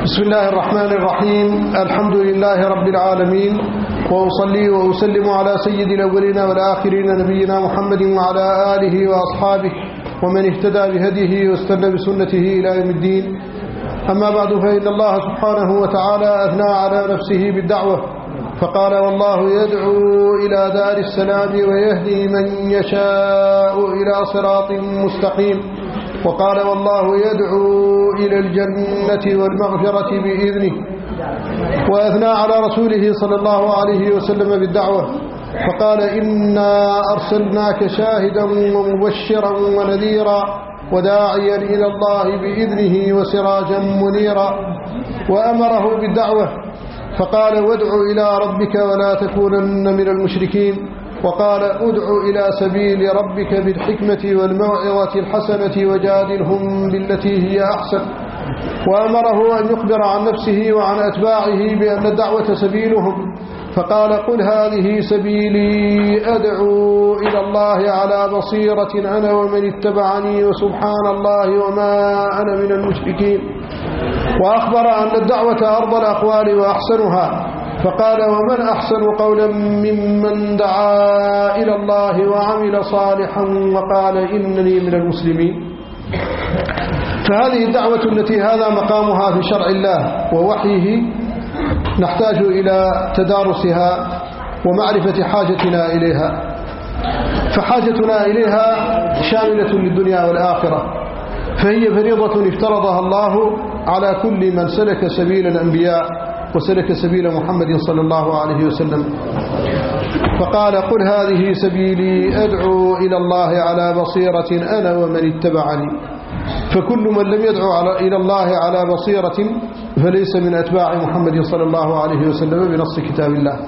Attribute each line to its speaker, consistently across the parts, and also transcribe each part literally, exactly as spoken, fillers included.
Speaker 1: بسم الله الرحمن الرحيم. الحمد لله رب العالمين، وأصلي وأسلم على سيد الأولين والآخرين نبينا محمد وعلى آله وأصحابه ومن اهتدى بهديه واستنى بسنته إلى يوم الدين. أما بعد، فإن الله سبحانه وتعالى أثنى على نفسه بالدعوة فقال: والله يدعو إلى دار السلام ويهدي من يشاء إلى صراط مستقيم. وقال: والله يدعو إلى الجنة والمغفرة بإذنه. وأثنى على رسوله صلى الله عليه وسلم بالدعوة فقال: إنا أرسلناك شاهدا ومبشرا ونذيرا وداعيا إلى الله بإذنه وسراجا منيرا. وأمره بالدعوة فقال: وادع إلى ربك ولا تكونن من المشركين. وقال: ادع إلى سبيل ربك بالحكمة والموعظة الحسنة وجادلهم بالتي هي أحسن. وأمره أن يخبر عن نفسه وعن أتباعه بأن الدعوة سبيلهم فقال: قل هذه سبيلي أدعو إلى الله على بصيرة أنا ومن اتبعني وسبحان الله وما أنا من المشركين. وأخبر أن الدعوة أرض الأقوال وأحسنها فقال: ومن أحسن قولا ممن دعا إلى الله وعمل صالحا وقال إنني من المسلمين. فهذه الدعوة التي هذا مقامها في شرع الله ووحيه نحتاج إلى تدارسها ومعرفة حاجتنا إليها، فحاجتنا إليها شاملة للدنيا والآخرة، فهي فريضة افترضها الله على كل من سلك سبيل الأنبياء وسلك سبيل محمد صلى الله عليه وسلم. فقال: قل هذه سبيلي أدعو إلى الله على بصيرة أنا ومن اتبعني. فكل من لم يدعو إلى الله على بصيرة فليس من أتباع محمد صلى الله عليه وسلم بنص كتاب الله.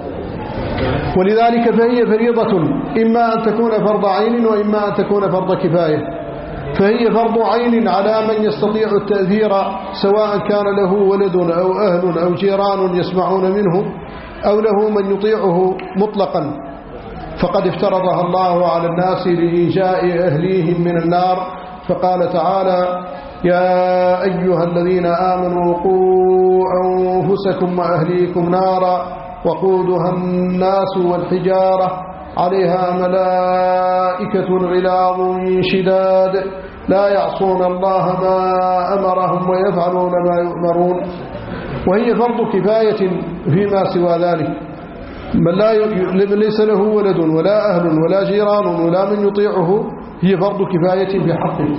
Speaker 1: ولذلك فهي فريضة إما أن تكون فرض عين وإما أن تكون فرض كفاية. فهي فرض عين على من يستطيع التأثير، سواء كان له ولد أو أهل أو جيران يسمعون منه أو له من يطيعه مطلقا، فقد افترضها الله على الناس لإنجاء أهليهم من النار. فقال تعالى: يا أيها الذين آمنوا قوا أنفسكم وأهليكم نارا وقودها الناس والحجارة عليها ملائكة غلاظ شداد لا يعصون الله ما أمرهم ويفعلون ما يؤمرون. وهي فرض كفاية فيما سوى ذلك. من لا ليس له ولد ولا أهل ولا جيران ولا من يطيعه هي فرض كفاية في حقه.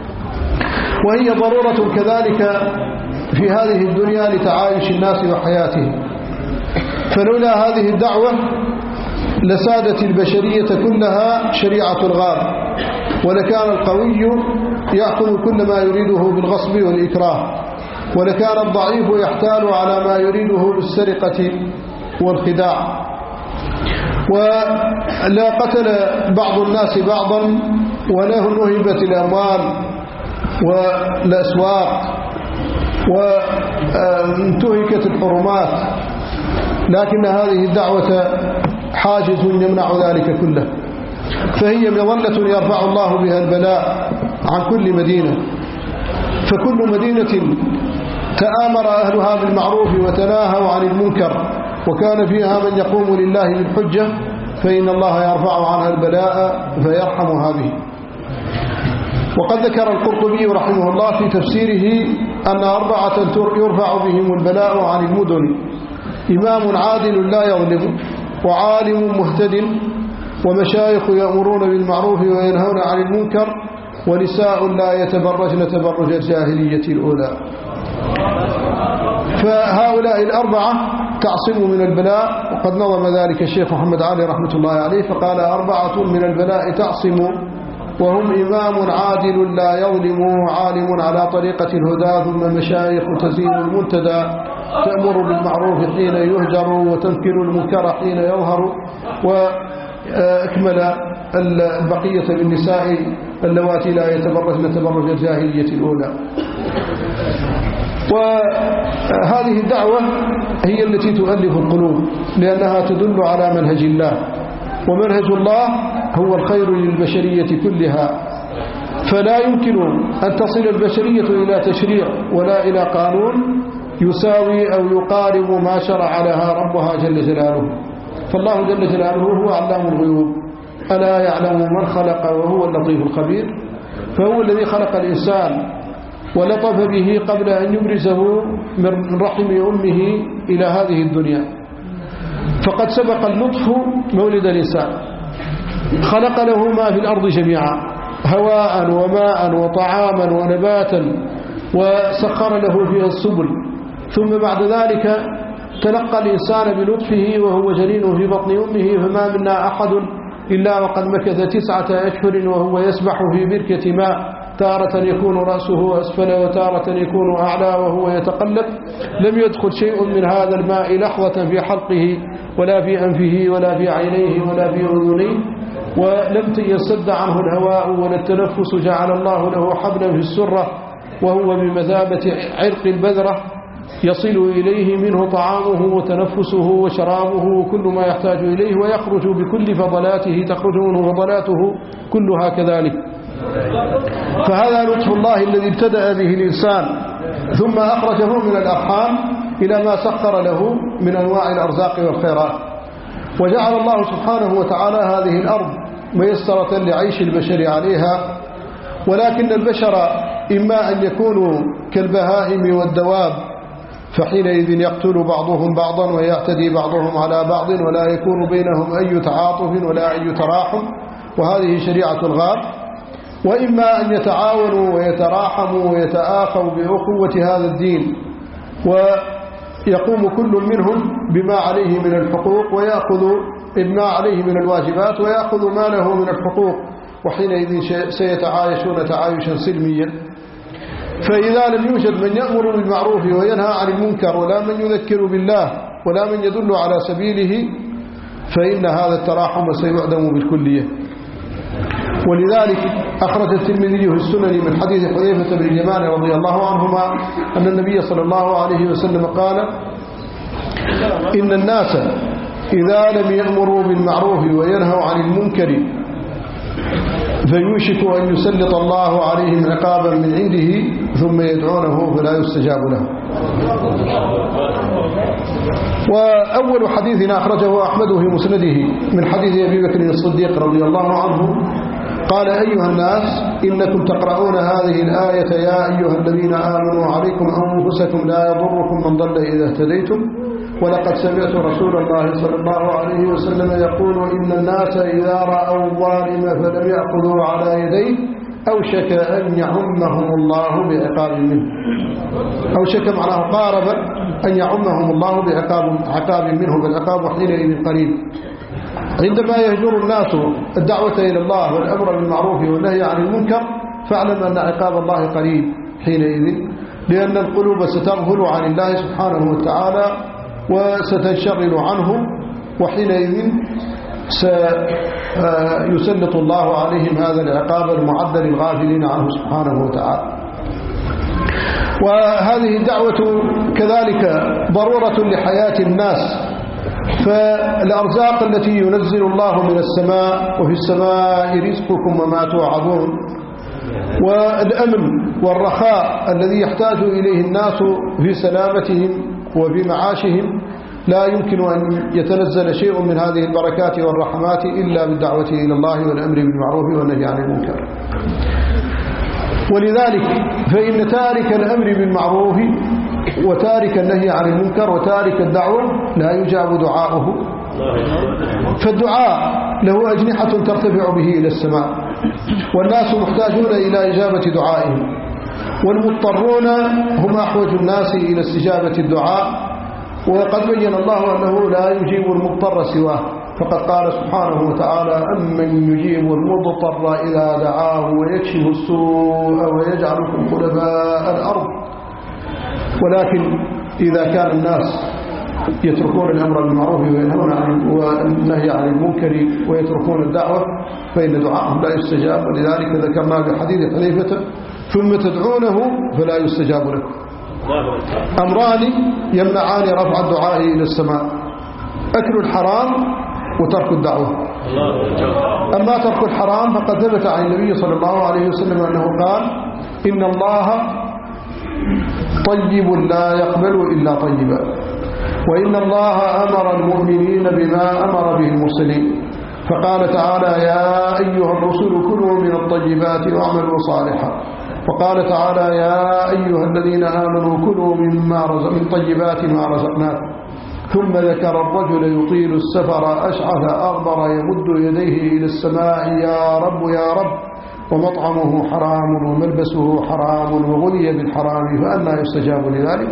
Speaker 1: وهي ضرورة كذلك في هذه الدنيا لتعايش الناس وحياتهم. فلولا هذه الدعوة لسادت البشرية كلها شريعة الغاب، ولكان القوي يأخذ كل ما يريده بالغصب والإكراه، ولكان الضعيف يحتال على ما يريده بالسرقة والخداع. ولا قتل بعض الناس بعضا وله نهبت الأموال والأسواق وانتهكت الحرمات، لكن هذه الدعوة حاجز يمنع ذلك كله. فهي مظلة يرفع الله بها البلاء عن كل مدينة. فكل مدينة تآمر أهلها بالمعروف وتناهوا عن المنكر وكان فيها من يقوم لله بالحجة فإن الله يرفع عنها البلاء فيرحمها به. وقد ذكر القرطبي رحمه الله في تفسيره أن أربعة يرفع بهم البلاء عن المدن: إمام عادل لا يظلم، وعالم مهتد، ومشايخ يأمرون بالمعروف وينهون عن المنكر، ونساء لا يتبرجن تبرج الجاهلية الأولى. فهؤلاء الأربعة تعصم من البلاء. وقد نظم ذلك الشيخ محمد علي رحمة الله عليه فقال: أربعة من البلاء تعصم، وهم إمام عادل لا يظلم، عالم على طريقة الهدى، ثم مشايخ تزين المنتدى، تأمر بالمعروف حين يهجر وتنكر المنكر حين يظهر. وأكمل البقية بالنساء اللواتي لا يتبرجن تبرج الجاهلية الأولى. وهذه الدعوة هي التي تؤلف القلوب لأنها تدل على منهج الله، ومنهج الله هو الخير للبشرية كلها. فلا يمكن أن تصل البشرية إلى تشريع ولا إلى قانون يساوي أو يقارب ما شرع لها ربها جل جلاله. فالله جل جلاله هو علام الغيوب، ألا يعلم من خلق وهو اللطيف الخبير. فهو الذي خلق الإنسان ولطف به قبل أن يبرزه من رحم أمه إلى هذه الدنيا. فقد سبق اللطف مولد الإنسان، خلق له ما في الأرض جميعا، هواء وماء وطعاما ونباتا، وسخر له فيها السبل. ثم بعد ذلك تلقى الإنسان بلطفه وهو جنين في بطن أمه، فما منا أحد إلا وقد مكث تسعة أشهر وهو يسبح في بركة ماء، تارة يكون رأسه أسفل وتارة يكون أعلى وهو يتقلب. لم يدخل شيء من هذا الماء لحظة في حلقه ولا في أنفه ولا في عينيه ولا في أذنيه، ولم ينسد عنه الهواء ولا التنفس. جعل الله له حبلا في السرة وهو بمثابة عرق البذرة يصل إليه منه طعامه وتنفسه وشرابه وكل ما يحتاج إليه، ويخرج بكل فضلاته، تخرج منه فضلاته كلها كذلك. فهذا لطف الله الذي ابتدأ به الإنسان ثم أخرجه من الأرحام إلى ما سخر له من أنواع الأرزاق والخيرات. وجعل الله سبحانه وتعالى هذه الأرض ميسرة لعيش البشر عليها، ولكن البشر إما أن يكونوا كالبهائم والدواب، فحينئذ يقتل بعضهم بعضا ويعتدي بعضهم على بعض ولا يكون بينهم أي تعاطف ولا أي تراحم، وهذه شريعة الغاب. وإما أن يتعاونوا ويتراحموا ويتآخوا بأخوة هذا الدين، ويقوم كل منهم بما عليه من الحقوق ويأخذ ما عليه من الواجبات ويأخذ ما له من الحقوق، وحينئذ سيتعايشون تعايشا سلميا. فإذا لم يوجد من يأمر بالمعروف وينهى عن المنكر ولا من يذكر بالله ولا من يدل على سبيله، فإن هذا التراحم سيعدم بالكلية. ولذلك أخرج الترمذي في السنن من حديث حذيفة بن اليمان رضي الله عنهما أن النبي صلى الله عليه وسلم قال: إن الناس إذا لم يأمروا بالمعروف وينهوا عن المنكر فيوشك أن يسلط الله عليهم عقابا من عنده ثم يدعونه فلا يستجاب له. وأول حديث أخرجه أحمد في مسنده من حديث أبي بكر الصديق رضي الله عنه قال: أيها الناس إنكم تقرؤون هذه الآية يا أيها الذين آمنوا عليكم أنفسكم لا يضركم من ضل إذا اهتديتم، ولقد سمعت رسول الله صلى الله عليه وسلم يقول: إن الناس إذا رأوا الظالم فلم يأخذوا على يديه أوشك أن يعمهم الله بعقاب منه. أوشك معناه قارب أن يعمهم الله بعقاب عقاب منه، بالعقاب حينئذ قريب. عندما يهجر الناس الدعوة إلى الله والأمر بالمعروف والنهي عن المنكر فاعلم أن عقاب الله قريب حينئذ، لأن القلوب ستغفل عن الله سبحانه وتعالى وستنشغل عنه، وحينئذ سيسلط الله عليهم هذا العقاب المعد للغافلين عنه سبحانه وتعالى. وهذه الدعوة كذلك ضرورة لحياة الناس، فالأرزاق التي ينزل الله من السماء، وفي السماء رزقكم وما توعدون، والأمن والرخاء الذي يحتاج إليه الناس في سلامتهم وفي معاشهم، لا يمكن أن يتنزل شيء من هذه البركات والرحمات إلا بالدعوة إلى الله والأمر بالمعروف والنهي عن المنكر. ولذلك فإن تارك الأمر بالمعروف وتارك النهي عن المنكر وتارك الدعوة لا يجاب دعاؤه، فالدعاء له أجنحة ترتفع به إلى السماء، والناس محتاجون إلى إجابة دعائهم، والمضطرون هم أحوج الناس إلى استجابة الدعاء. وقد بين الله أنه لا يجيب المضطر سواه، فقد قال سبحانه وتعالى: أمن يجيب المضطر إذا دعاه ويكشف السوء ويجعلكم خلفاء الأرض. ولكن إذا كان الناس يتركون الأمر بالمعروف وينهون عن والنهي عن المنكر ويتركون الدعوة فإن دعاءهم لا يستجاب. ولذلك ذكرنا بحديث حذيفة: ثم تدعونه فلا يستجاب لكم. أمران يمنعان رفع الدعاء إلى السماء: أكل الحرام وترك الدعوة. أما ترك الحرام فقد ثبت عن النبي صلى الله عليه وسلم أنه قال: إن الله طيب لا يقبل إلا طيبا. وإن الله أمر المؤمنين بما أمر به المرسلين، فقال تعالى يا أيها الرسل كلوا من الطيبات واعملوا صالحا، وقال تعالى يا أيها الذين آمنوا كلوا مما رزق من طيبات ما رزقناكم. ثم ذكر الرجل يطيل السفر أشعث أغبر يمد يديه إلى السماء يا رب يا رب، ومطعمه حرام وملبسه حرام وغذي بالحرام فأنى يستجاب لذلك.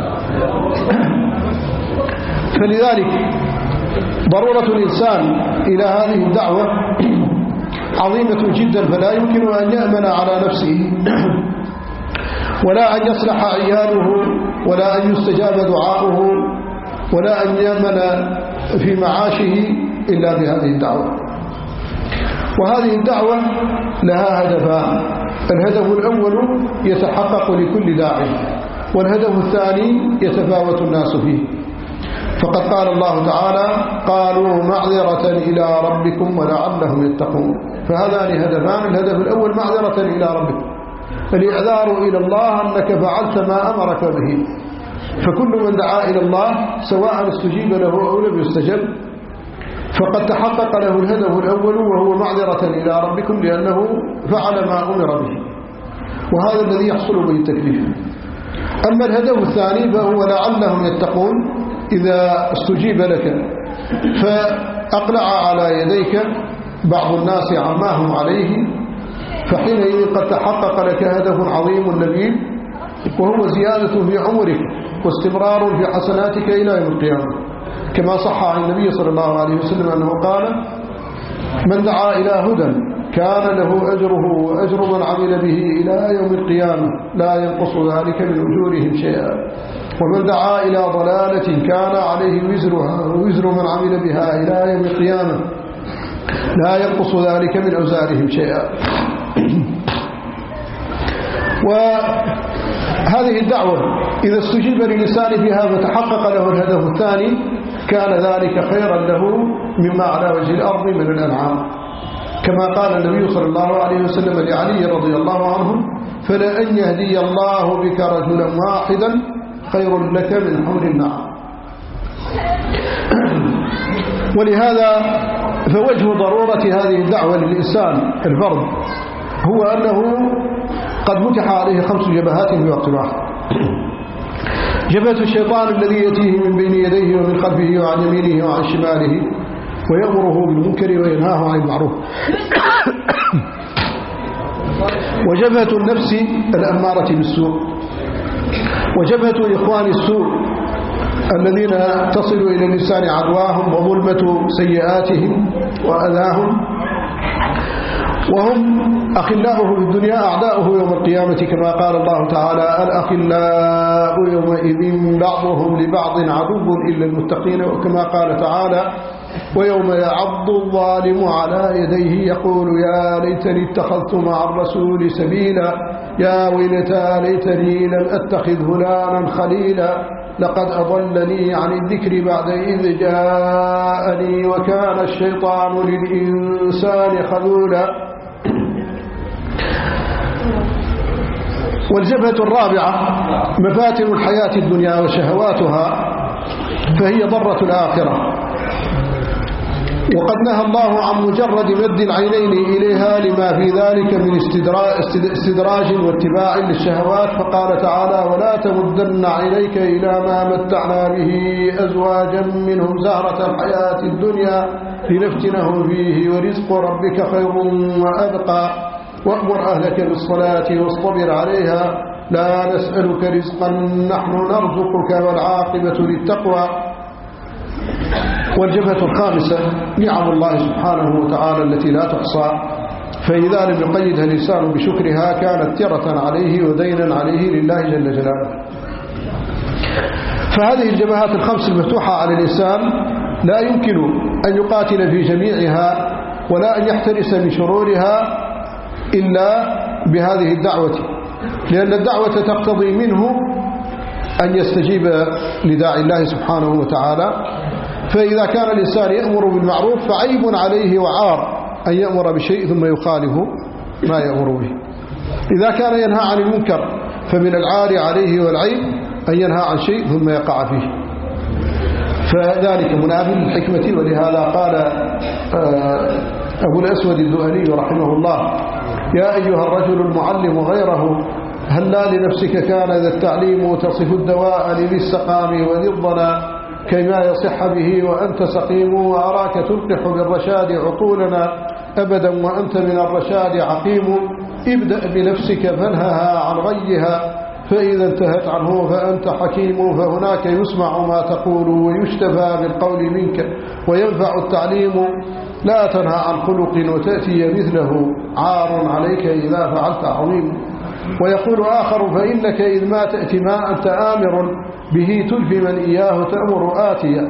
Speaker 1: فلذلك ضرورة الإنسان إلى هذه الدعوة عظيمة جدا، فلا يمكن أن يأمن على نفسه ولا أن يصلح عياله ولا أن يستجاب دعاؤه ولا أن يأمن في معاشه إلا بهذه الدعوة. وهذه الدعوة لها هدفان: الهدف الأول يتحقق لكل داعي، والهدف الثاني يتفاوت الناس فيه. فقد قال الله تعالى قالوا معذرة إلى ربكم ولعلهم يتقون. فهذان هدفان: الهدف الأول معذرة إلى ربكم، الإعذار إلى الله أنك فعلت ما أمرك به. فكل من دعا إلى الله سواء استجيب له أو لم يستجب فقد تحقق له الهدف الأول وهو معذرة إلى ربكم، لأنه فعل ما أمر به، وهذا الذي يحصل به التكليف. أما الهدف الثاني فهو لعلهم يتقون. إذا استجيب لك فأقلع على يديك بعض الناس عما هم عليه، فحينئذ قد تحقق لك هدف عظيم نبيل، وهو زيادة في عمرك واستمرار في حسناتك إلى يوم القيامة، كما صح عن النبي صلى الله عليه وسلم أنه قال من دعا إلى هدى كان له أجره وأجر من عمل به إلى يوم القيامة لا ينقص ذلك من أجورهم شيئا، ومن دعا إلى ضلالة كان عليه وزرها ووزر من عمل بها إلى يوم القيامة لا ينقص ذلك من أوزارهم شيئا. وهذه الدعوة إذا استجيب للإنسان فيها فتحقق له الهدف الثاني كان ذلك خيرا له مما على وجه الأرض من الأنعام، كما قال النبي صلى الله عليه وسلم لعلي رضي الله عنه فلأن يهدي الله بك رجلا واحدا خير لك من حمر النعم. ولهذا فوجه ضرورة هذه الدعوة للإنسان الفرد هو أنه قد متح عليه خمس جبهات في وقت واحد: جبهة الشيطان الذي يأتيه من بين يديه ومن خلفه وعن يمينه وعن شماله ويأمره بالمنكر وينهاه عن المعروف، وجبهة النفس الأمارة بالسوء، وجبهة إخوان السوء الذين تصل إلى الإنسان عدواهم وظلمة سيئاتهم وأذاهم، وهم أخلاؤه في الدنيا أعداؤه يوم القيامة، كما قال الله تعالى الأخلاء يومئذ بعضهم لبعض عدو إلا المتقين، وكما قال تعالى ويوم يعض الظالم على يديه يقول يا ليتني اتخذت مع الرسول سبيلا يا ويلتى ليتني لم أتخذ فلانا خليلا لقد أضلني عن الذكر بعد إذ جاءني وكان الشيطان للإنسان خذولا. والجبهة الرابعة مفاتن الحياة الدنيا وشهواتها، فهي ضرة الآخرة، وقد نهى الله عن مجرد مد العينين إليها لما في ذلك من استدراج واتباع للشهوات، فقال تعالى ولا تمدن عينيك إلى ما متعنا به أزواجا منهم زهرة الحياة الدنيا لنفتنهم فيه ورزق ربك خير وأبقى وأمر أهلك بالصلاة واصطبر عليها لا نسألك رزقا نحن نرزقك والعاقبة للتقوى. والجبهة الخامسة نعم الله سبحانه وتعالى التي لا تحصى، فإذا لم يقيدها الإنسان بشكرها كانت ترة عليه ودينا عليه لله جل جلاله. فهذه الجبهات الخمس المفتوحة على الإنسان لا يمكن أن يقاتل في جميعها ولا أن يحترس من شرورها إلا بهذه الدعوة، لأن الدعوة تقتضي منه أن يستجيب لداعي الله سبحانه وتعالى. فإذا كان الإنسان يأمر بالمعروف فعيب عليه وعار أن يأمر بشيء ثم يخالف ما يأمر به. إذا كان ينهى عن المنكر فمن العار عليه والعيب أن ينهى عن شيء ثم يقع فيه، فذلك منافي للحكمة. ولهذا قال أبو الأسود الدؤلي رحمه الله: يا أيها الرجل المعلم غيره، هل لا لنفسك كان ذا التعليم تصف الدواء لذي السقام وذي الضنا كيما يصح به وأنت سقيم، وأراك تلقح بالرشاد عقولنا أبدا وأنت من الرشاد عقيم، ابدأ بنفسك فانهها عن غيها فإذا انتهت عنه فأنت حكيم، فهناك يسمع ما تقول ويشتفى بالقول منك وينفع التعليم، لا تنهى عن خلق وتأتي مثله عار عليك إذا فعلت عظيم. ويقول آخر: فإنك إذ ما تأتي ما أنت آمر به تلفي من إياه تأمر آتيا.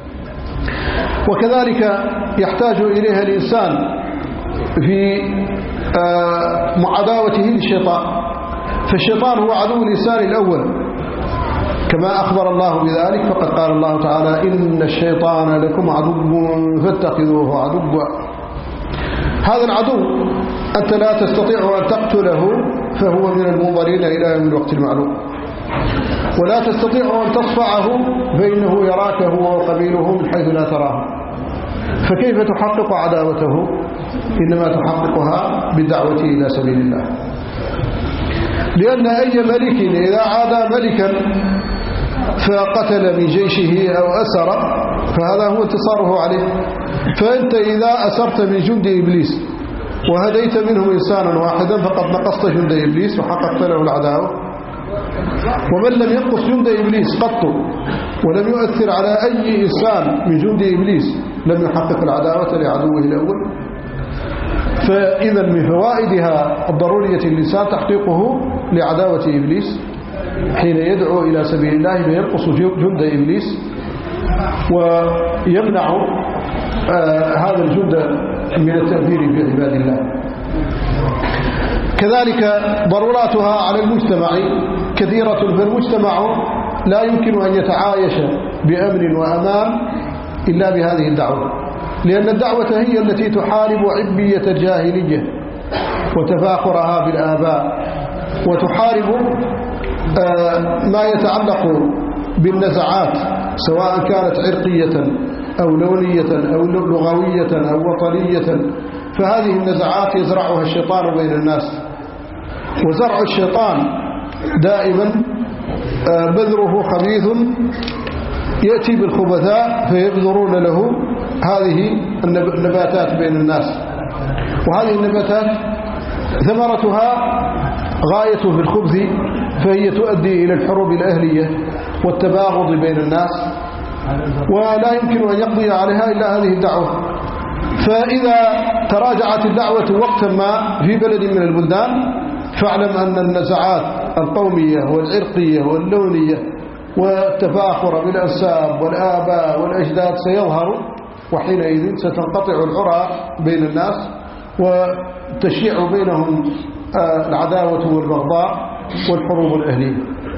Speaker 1: وكذلك يحتاج إليها الإنسان في عداوته للشيطان، فالشيطان هو عدو الإنسان الأول كما أخبر الله بذلك، فقد قال الله تعالى: إن الشيطان لكم عدو فاتخذوه عدوا. هذا العدو أنت لا تستطيع أن تقتله، فهو من المنظرين إلى يوم الوقت المعلوم، ولا تستطيع أن تصفعه فإنه يراك هو وقبيله من حيث لا تراه، فكيف تحقق عداوته؟ إنما تحققها بالدعوة إلى سبيل الله، لأن أي ملك إذا عادى ملكا فقتل من جيشه أو أسر فهذا هو انتصاره عليه. فأنت إذا أسرت من جند إبليس وهديت منهم إنسانا واحدا فقد نقصت جند إبليس وحققت له العداوة. ومن لم ينقص جند إبليس قط ولم يؤثر على أي إنسان من جند إبليس لم يحقق العداوة لعدوه الأول. فإذا من فوائدها الضرورية للإنسان تحقيقه لعداوة إبليس حين يدعو إلى سبيل الله فينقص جند إبليس ويمنع آه هذا الجند من التأثير في عباد الله. كذلك ضروراتها على المجتمع كثيرة، فالمجتمع لا يمكن أن يتعايش بأمن وأمان إلا بهذه الدعوة، لأن الدعوة هي التي تحارب عبية الجاهلية وتفاخرها بالآباء، وتحارب آه ما يتعلق بالنزعات سواء كانت عرقية أو لونية أو لغوية أو وطنية، فهذه النزعات يزرعها الشيطان بين الناس. وزرع الشيطان دائما آه بذره خبيث يأتي بالخبثاء فيبذرون له هذه النباتات بين الناس، وهذه النباتات ثمرتها غاية في الخبث، فهي تؤدي إلى الحروب الأهلية والتباغض بين الناس، ولا يمكن أن يقضي عليها إلا هذه الدعوة. فإذا تراجعت الدعوة وقتا ما في بلد من البلدان فاعلم أن النزعات القومية والعرقية واللونية والتفاخر بالأنساب والآباء والأجداد سيظهر، وحينئذ ستنقطع العرى بين الناس وتشيع بينهم العداوة والبغضاء والحروب الأهلية.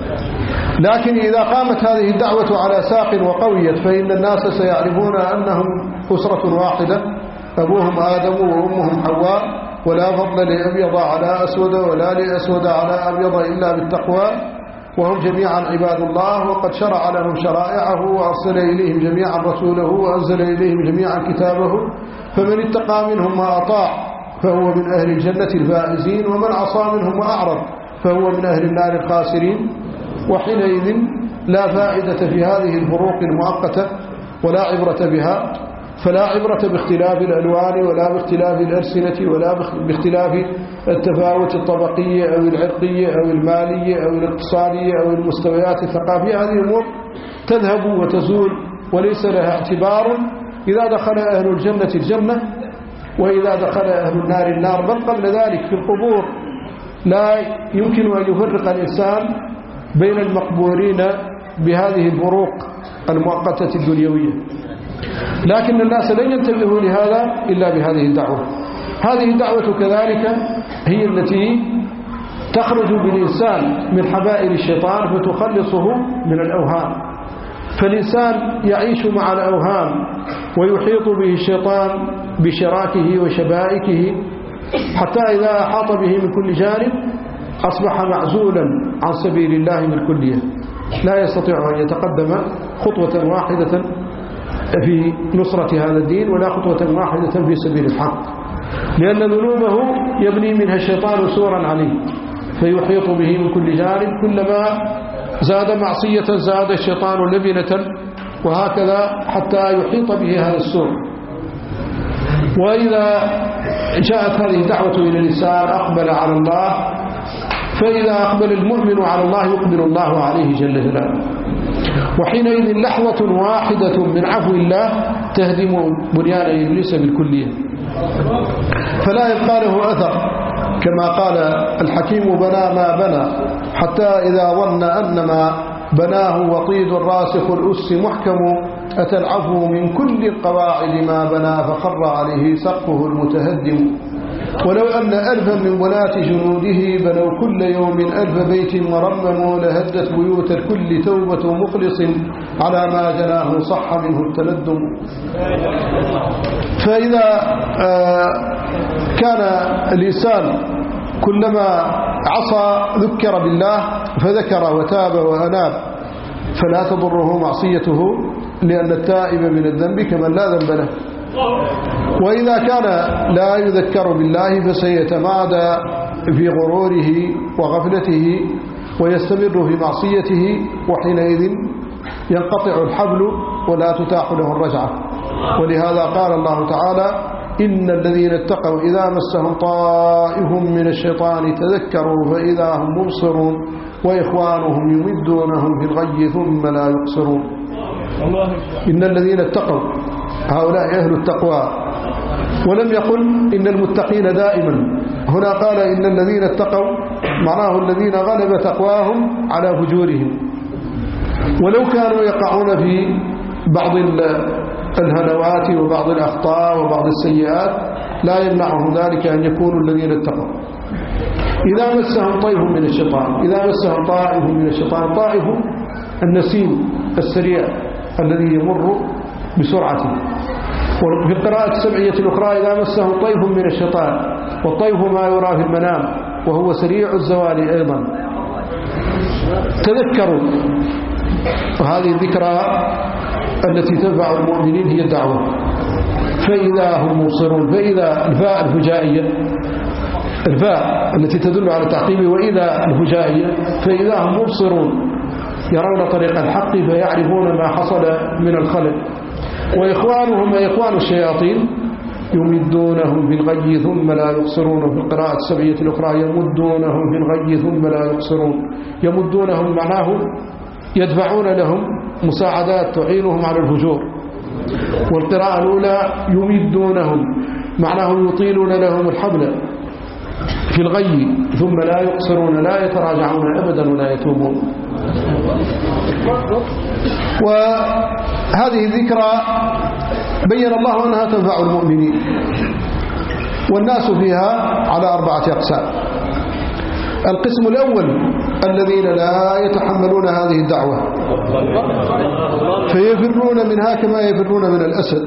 Speaker 1: لكن إذا قامت هذه الدعوة على ساق وقويت فإن الناس سيعرفون أنهم أسرة واحدة، أبوهم آدم وأمهم حواء، ولا فضل لأبيض على أسود ولا لأسود على أبيض إلا بالتقوى، وهم جميعا عباد الله، وقد شرع لهم شرائعه وأرسل إليهم جميعا رسوله وأنزل إليهم جميعا كتابه، فمن اتقى منهم وأطاع فهو من أهل الجنة الفائزين، ومن عصى منهم وأعرض فهو من أهل النار الخاسرين. وحينئذ لا فائدة في هذه الفروق المؤقتة ولا عبرة بها، فلا عبرة باختلاف الألوان ولا باختلاف الألسنة ولا باختلاف التفاوت الطبقية أو العرقية أو المالية أو الاقتصادية أو المستويات الثقافية. هذه الأمور تذهب وتزول وليس لها اعتبار إذا دخل أهل الجنة الجنة وإذا دخل أهل النار النار، بل قبل ذلك في القبور لا يمكن أن يفرق الإنسان بين المقبورين بهذه الفروق المؤقتة الدنيوية. لكن الناس لن ينتبهوا لهذا إلا بهذه الدعوة. هذه الدعوة كذلك هي التي تخرج بالإنسان من حبائل الشيطان فتخلصه من الأوهام. فالإنسان يعيش مع الأوهام ويحيط به الشيطان بشراكه وشبائكه، حتى إذا أحاط به من كل جانب أصبح معزولا عن سبيل الله بالكلية، لا يستطيع أن يتقدم خطوة واحدة في نصرة هذا الدين ولا خطوة واحدة في سبيل الحق، لأن ذنوبه يبني منها الشيطان سورا عليه فيحيط به من كل جانب، كلما زاد معصية زاد الشيطان لبنة، وهكذا حتى يحيط به هذا السور. وإذا جاءت هذه الدعوة إلى الإنسان أقبل على الله، فإذا أقبل المؤمن على الله يقبل الله عليه جل جلاله، وحينئذ لحظة واحدة من عفو الله تهدم بنيان إبليس بالكلية، فلا يبقى له أثر، كما قال الحكيم بنى ما بنى حتى إذا ظن أن ما بناه وطيد الراسخ الأس محكم أتى العفو من كل القواعد ما بنى فخر عليه سقفه المتهدم. ولو أن ألفا من بنات جنوده بنوا كل يوم ألف بيت ورمموا لهدت بيوت الكل توبة مخلص على ما جناه صح منه التندم. فإذا كان الإنسان كلما عصى ذكر بالله فذكر وتاب وأناب فلا تضره معصيته، لأن التائب من الذنب كمن لا ذنب له. وإذا كان لا يذكر بالله فسيتمادى في غروره وغفلته ويستمر في معصيته، وحينئذ ينقطع الحبل ولا تتاح له الرجعة. ولهذا قال الله تعالى: إن الذين اتقوا إذا مسهم طائف من الشيطان تذكروا فإذا هم مبصرون وإخوانهم يمدونهم في الغي ثم لا يقصرون. إن الذين اتقوا هؤلاء أهل التقوى، ولم يقل إن المتقين دائما، هنا قال إن الذين اتقوا معناه الذين غلب تقواهم على فجورهم، ولو كانوا يقعون في بعض الهلوات وبعض الأخطاء وبعض السيئات لا يمنعهم ذلك أن يكونوا الذين اتقوا. إذا مسهم طيف من الشيطان، إذا مسهم طائف من الشيطان، طائف النسيم السريع الذي يمر بسرعته. وفي القراءة السبعية الأخرى إذا مسهم طيف من الشيطان، والطيف ما يرى في المنام وهو سريع الزوال أيضا. تذكروا، وهذه الذكرى التي تنفع المؤمنين هي الدعوة. فإذا هم مبصرون، فإذا الفاء الفجائية، الفاء التي تدل على التعقيب، وإذا الفجائية فإذا هم مبصرون يرون طريق الحق فيعرفون ما حصل من الخلل. وإخوانهم إخوان الشياطين يمدونهم في الغي ثم لا يقصرون. في القراءة السبعية الأخرى يمدونهم في الغي ثم لا يقصرون. يمدونهم معناه يدفعون لهم مساعدات تعينهم على الفجور. والقراءة الأولى يمدونهم معناه يطيلون لهم الحبل في الغي ثم لا يقصرون، لا يتراجعون أبدا ولا يتوبون. وهذه الذكرى بين الله أنها تنفع المؤمنين، والناس فيها على أربعة أقسام. القسم الأول الذين لا يتحملون هذه الدعوة فيفرون منها كما يفرون من الأسد،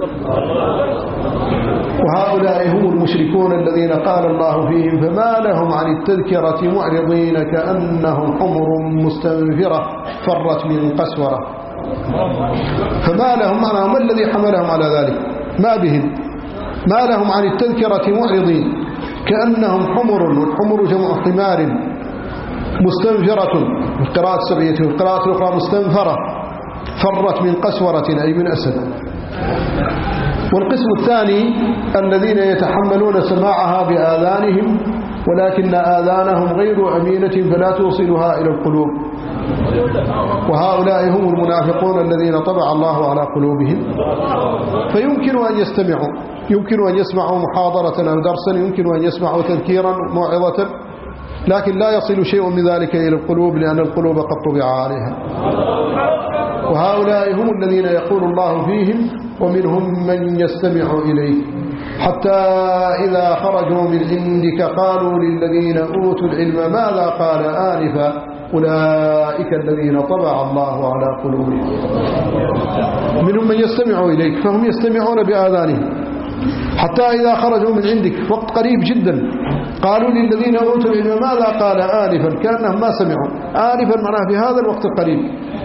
Speaker 1: وهؤلاء هم المشركون الذين قال الله فيهم: فما لهم عن التذكرة معرضين كأنهم حمر مستنفرة فرت من قسورة. فما لهم معنى ما الذي حملهم على ذلك؟ ما بهم، ما لهم عن التذكرة معرضين كأنهم حمر، والحمر جمع حمار، مستنفرة في القراءة السبعية، في القراءة الأخرى مستنفرة فرت من قسورة أي من أسد. والقسم الثاني الذين يتحملون سماعها بآذانهم ولكن آذانهم غير أمينة فلا توصلها إلى القلوب، وهؤلاء هم المنافقون الذين طبع الله على قلوبهم. فيمكن أن يستمعوا، يمكن أن يسمعوا محاضرة أو درسا، يمكن أن يسمعوا تذكيرا موعظة، لكن لا يصل شيء من ذلك إلى القلوب لأن القلوب قد طبع عليها. وهؤلاء هم الذين يقول الله فيهم: ومنهم من يستمع إليك حتى إذا خرجوا من عندك قالوا للذين أوتوا العلم ماذا قال آنفا أولئك الذين طبع الله على قلوبهم. منهم من يستمع إليك، فهم يستمعون بآذانهم. حتى إذا خرجوا من عندك وقت قريب جدا قالوا للذين أوتوا العلم ماذا قال آنفا كأنهم ما سمعوا. آنفا معناه في هذا الوقت القريب.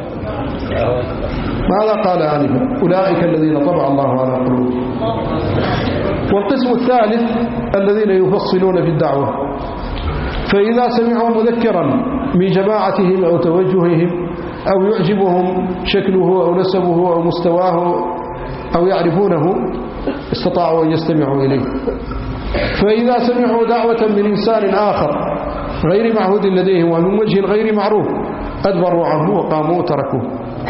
Speaker 1: ماذا قال آنفا؟ أولئك الذين طبع الله على قلوبهم. والقسم الثالث الذين يفصلون في الدعوة، فإذا سمعوا مذكرا من جماعتهم أو توجههم أو يعجبهم شكله أو نسبه أو مستواه أو يعرفونه استطاعوا أن يستمعوا إليه. فإذا سمعوا دعوة من إنسان آخر غير معهود لديهم ومن وجه غير معروف أدبروا عنه وقاموا وتركوه.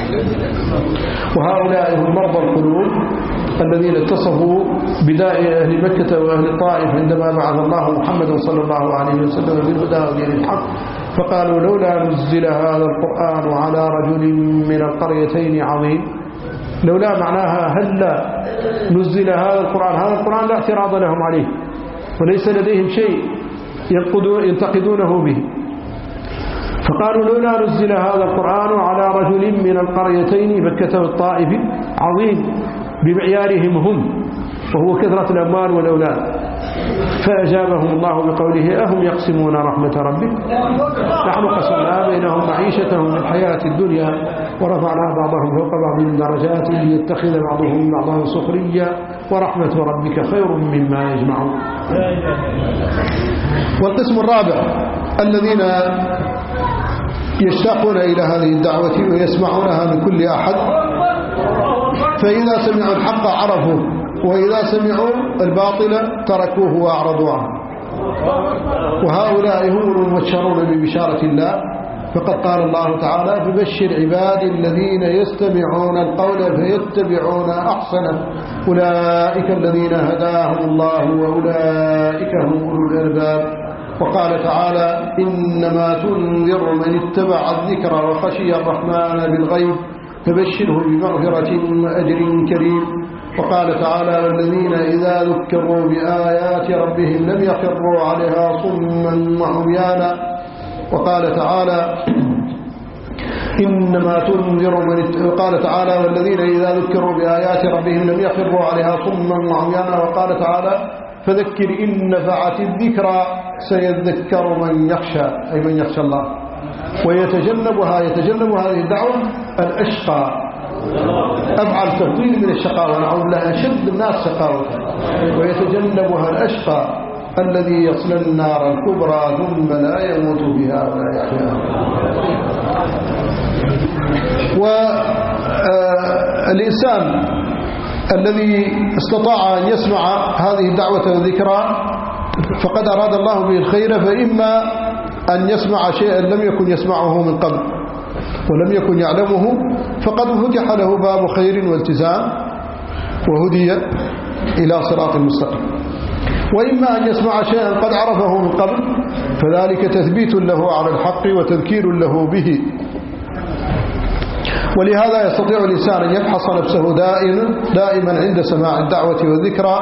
Speaker 1: وهؤلاء هم مرضى القلوب الذين اتصفوا بداء أهل مكة وأهل الطائف عندما بعث الله محمدا صلى الله عليه وسلم بالهدى ودين الحق، فقالوا لولا نزل هذا القرآن على رجل من القريتين عظيم. لولا معناها هلا نزل هذا القرآن. هذا القرآن لا اعتراض لهم عليه وليس لديهم شيء ينتقدونه به، فقالوا لولا نزل هذا القرآن على رجل من القريتين مكة والطائف عظيم بمعيارهم هم وهو كثرة الأموال والأولاد. فأجابهم الله بقوله أهم يقسمون رحمة ربك نحن قسمنا بينهم معيشتهم في الحياة الدنيا ورفعنا بعضهم فوق بعض درجات ليتخذ بعضهم بعضا سخريا ورحمة ربك خير مما يجمعون. والقسم الرابع الذين يشتاقون إلى هذه الدعوة ويسمعونها من كل أحد، فإذا سمعوا الحق عرفوه وإذا سمعوا الباطل تركوه وأعرضوا عنه. وهؤلاء هم المبشرون ببشارة الله، فقد قال الله تعالى فبشر عبادي الذين يستمعون القول فيتبعون أحسنه أولئك الذين هداهم الله وأولئك هم أولو الألباب. وقال تعالى إنما تنذر من اتبع الذكر وخشي الرحمن بالغيب فبشره بمغفرة وأجر كريم. وقال تعالى والذين إذا ذكروا بآيات ربهم لم يخروا عليها صما وعميانا. وقال تعالى إنما تنذر من وقال تعالى والذين إذا ذكروا بآيات ربهم لم يخروا عليها صما وعميانا. وقال تعالى فذكر إن نفعت الذكرى سيذكر من يخشى أي من يخشى الله ويتجنبها يتجنب هذه الدعوة الأشقى. أفعل تفضيل من الشقاوة نعوذ بالله أشد الناس شقاوة. ويتجنبها الأشقى الذي يصل النار الكبرى ثم لا يموت بها ولا يحيا. والإنسان الذي استطاع أن يسمع هذه الدعوة والذكرى فقد أراد الله به الخير، فإما أن يسمع شيئا لم يكن يسمعه من قبل ولم يكن يعلمه فقد فتح له باب خير والتزام وهدي إلى صراط المستقيم، وإما أن يسمع شيئا قد عرفه من قبل فذلك تثبيت له على الحق وتذكير له به. ولهذا يستطيع الإنسان أن يبحث نفسه دائما دائما عند سماع الدعوة والذكرى،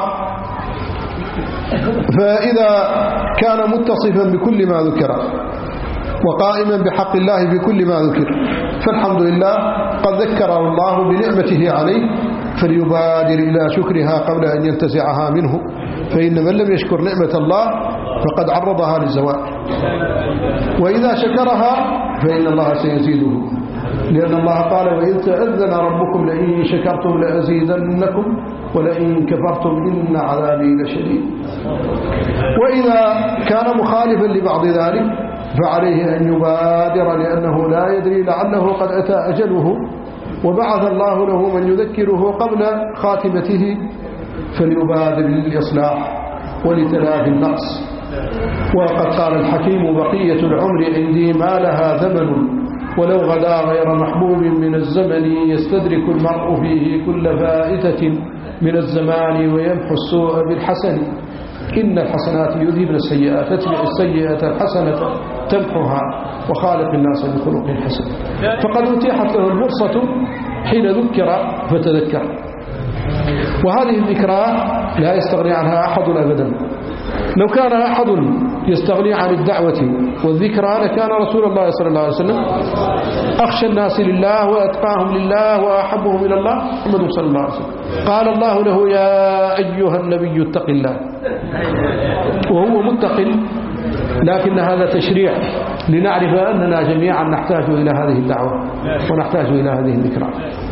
Speaker 1: فإذا كان متصفا بكل ما ذكر وقائما بحق الله في كل ما ذكر فالحمد لله قد ذكره الله بنعمته عليه فليبادر إلى شكرها قبل أن ينتزعها منه، فإن من لم يشكر نعمة الله فقد عرضها للزوال، وإذا شكرها فإن الله سيزيده، لأن الله قال وإذ تأذن ربكم لئن شكرتم لأزيدنكم ولئن كفرتم إن عذابي لشديد. وإذا كان مخالفا لبعض ذلك فعليه أن يبادر لأنه لا يدري لعله قد أتى أجله وبعث الله له من يذكره قبل خاتمته، فليبادر للإصلاح ولتلافي النقص. وقد قال الحكيم بقية العمر عندي ما لها ثمن ولو غدا غير محبوب من الزمن يستدرك المرء فيه كل فائتة من الزمان ويمحو السوء بالحسن إن الحسنات يذهبن السيئات تتبع السيئة الحسنة تمحوها وخالق الناس بخلق حسن. فقد أتيحت له الفرصة حين ذكر فتذكر، وهذه الذكرى لا يستغني عنها أحد أبدا، لو كان أحد يستغني عن الدعوة والذكرى لكان رسول الله صلى الله عليه وسلم أخشى الناس لله وأتقاهم لله وأحبهم إلى الله محمد صلى الله عليه وسلم. قال الله له يا أيها النبي اتق الله، وهو متق، لكن هذا تشريع لنعرف أننا جميعا نحتاج إلى هذه الدعوة ونحتاج إلى هذه الذكرى.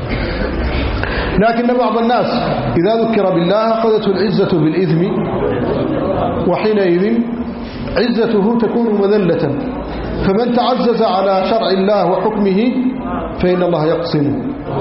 Speaker 1: لكن بعض الناس إذا ذكر بالله أخذته العزة بالإثم، وحينئذ عزته تكون مذلة، فمن تعزز على شرع الله وحكمه فإن الله يقسمه.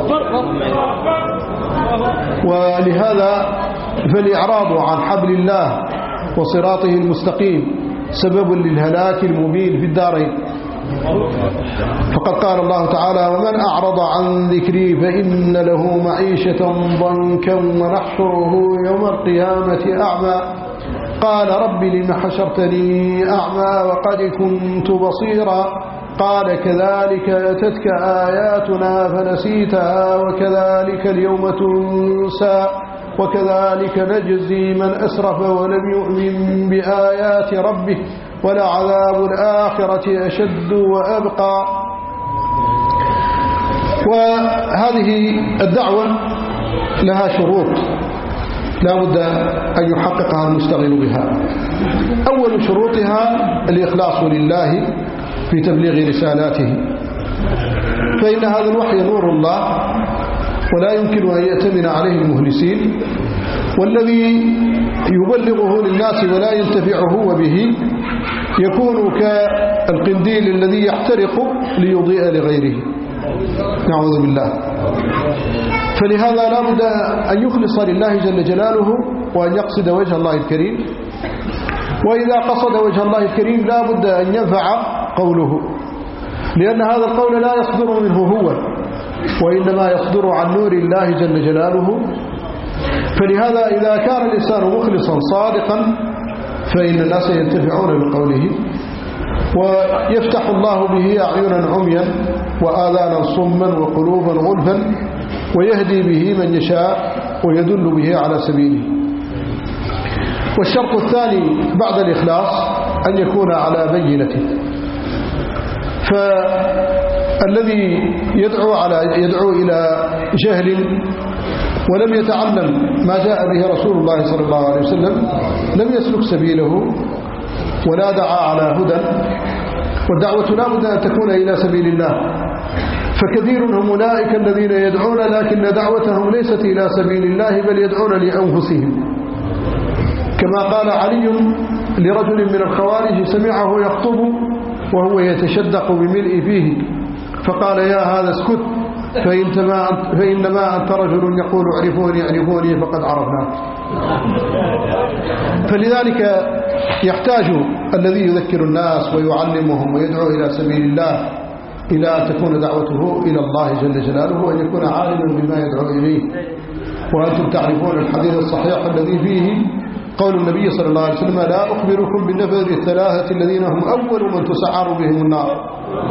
Speaker 1: ولهذا فالإعراض عن حبل الله وصراطه المستقيم سبب للهلاك المبين في الدارين. فقد قال الله تعالى ومن أعرض عن ذكري فإن له معيشة ضنكا ونحشره يوم القيامة أعمى قال رب لم حشرتني أعمى وقد كنت بصيرا قال كذلك أتتك آياتنا فنسيتها وكذلك اليوم تنسى وكذلك نجزي من أسرف ولم يؤمن بآيات ربه ولعذاب الآخرة أشد وأبقى. وهذه الدعوة لها شروط لا بد أن يحققها المشتغل بها. أول شروطها الإخلاص لله في تبليغ رسالاته، فإن هذا الوحي نور الله ولا يمكن أن يأتمن عليه المهلسين، والذي يبلغه للناس ولا ينتفع هو به يكون كالقنديل الذي يحترق ليضيء لغيره، نعوذ بالله. فلهذا لا بد أن يخلص لله جل جلاله وأن يقصد وجه الله الكريم، وإذا قصد وجه الله الكريم لا بد أن ينفع قوله، لأن هذا القول لا يصدر منه هو، وإنما يصدر عن نور الله جل جلاله. فلهذا إذا كان الإنسان مخلصا صادقا فإن الناس ينتفعون بقوله، ويفتح الله به أعينا عميا وآذانا صما وقلوبا غلفا، ويهدي به من يشاء ويدل به على سبيله. والشرط الثاني بعد الإخلاص أن يكون على بينته. فالذي يدعو على يدعو إلى جهل ولم يتعلم ما جاء به رسول الله صلى الله عليه وسلم لم يسلك سبيله ولا دعا على هدى. والدعوة لا بد أن تكون إلى سبيل الله، فكثير هم أولئك الذين يدعون لكن دعوتهم ليست إلى سبيل الله بل يدعون لأنفسهم، كما قال علي لرجل من الخوارج سمعه يخطب وهو يتشدق بملء فيه فقال يا هذا اسكت فإنما أنت رجل يقول اعرفوني اعرفوني فقد عرفناك. فلذلك يحتاج الذي يذكر الناس ويعلمهم ويدعو إلى سبيل الله إلى أن تكون دعوته إلى الله جل جلاله، وأن يكون عالما بما يدعو إليه. وأنتم تعرفون الحديث الصحيح الذي فيه قول النبي صلى الله عليه وسلم لا أخبركم بالنفر الثلاثة الذين هم أول من تسعر بهم النار.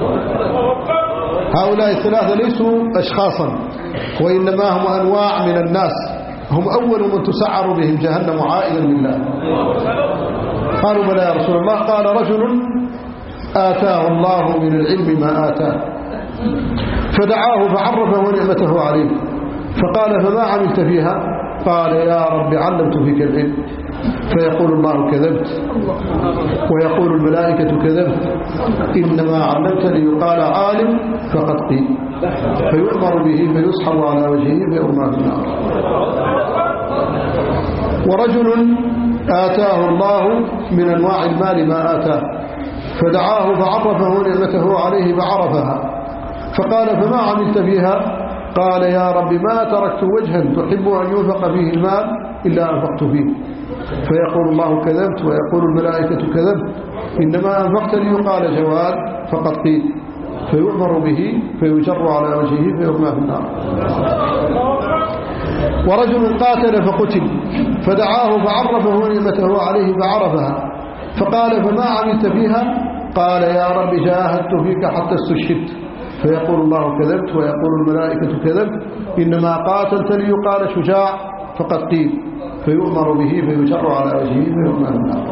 Speaker 1: هؤلاء الثلاثة ليسوا أشخاصا وإنما هم أنواع من الناس، هم أول من تسعر بهم جهنم عائذا بالله. قالوا بلى يا رسول الله، قال رجل آتاه الله من العلم ما آتاه فدعاه فعرفه نعمته عليه فقال فما عملت فيها؟ قال يا رب علمت فيك العلم. فيقول الله كذبت، ويقول الملائكة كذبت، إنما علمت ليقال عالم فقد قيل، فيؤمر به فيسحب على وجهه فيرمى بالنار. ورجل آتاه الله من أنواع المال ما آتاه فدعاه فعرفه نعمته عليه فعرفها فقال فما عملت فيها؟ قال يا رب ما تركت وجها تحب أن ينفق فيه المال إلا أنفقت فيه. فيقول الله كذبت، ويقول الملائكة كذبت، إنما أنفقت ليقال جواد فقد قيل، فيؤمر به فيجر على وجهه فيرمى في النار. ورجل قاتل فقتل فدعاه فعرفه نعمته عليه فعرفها فقال فما عملت فيها؟ قال يا رب جاهدت فيك حتى استشهدت. فيقول الله كذبت، ويقول الملائكة كذبت، إنما قاتلت ليقال شجاع فقد قيل، فيؤمر به فيجر على وجهه فيؤمر النار.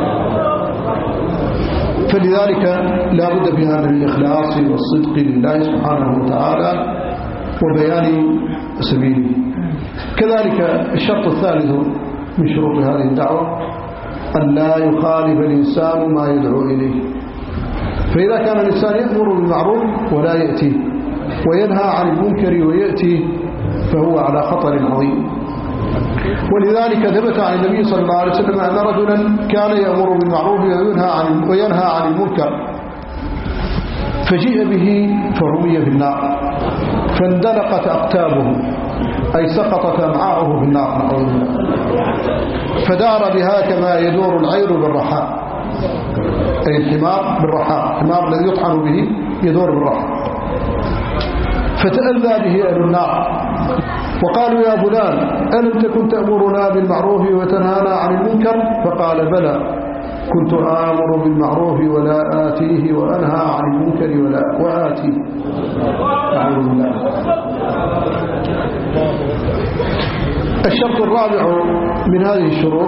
Speaker 1: فلذلك لا بد في هذا الإخلاص والصدق لله سبحانه وتعالى وبيان سبيله. كذلك الشرط الثالث من شروط هذه الدعوة أن لا يخالف الإنسان ما يدعو إليه. فإذا كان الإنسان يأمر بالمعروف ولا يأتي، وينهى عن المنكر ويأتي، فهو على خطر عظيم. ولذلك ثبت عن النبي صلى الله عليه وسلم أن رجلا كان يأمر بالمعروف وينهى عن وينهى عن المنكر، فجيء به فرمي بالنار فاندلقت أقتابه، أي سقطت أمعاؤه في النار، فدار بها كما يدور العير بالرحاء، أي الحمار بالرحاء، الحمار الذي يطحن به يدور بالرحاء. فتأذى به أهل النار وقالوا يا فلان ألم تكن تأمرنا بالمعروف وتنهانا عن المنكر؟ فقال بلى، كنت آمر بالمعروف ولا آتيه وأنهى عن المنكر ولا وآتيه. أعوذ بالله. الشرط الرابع من هذه الشروط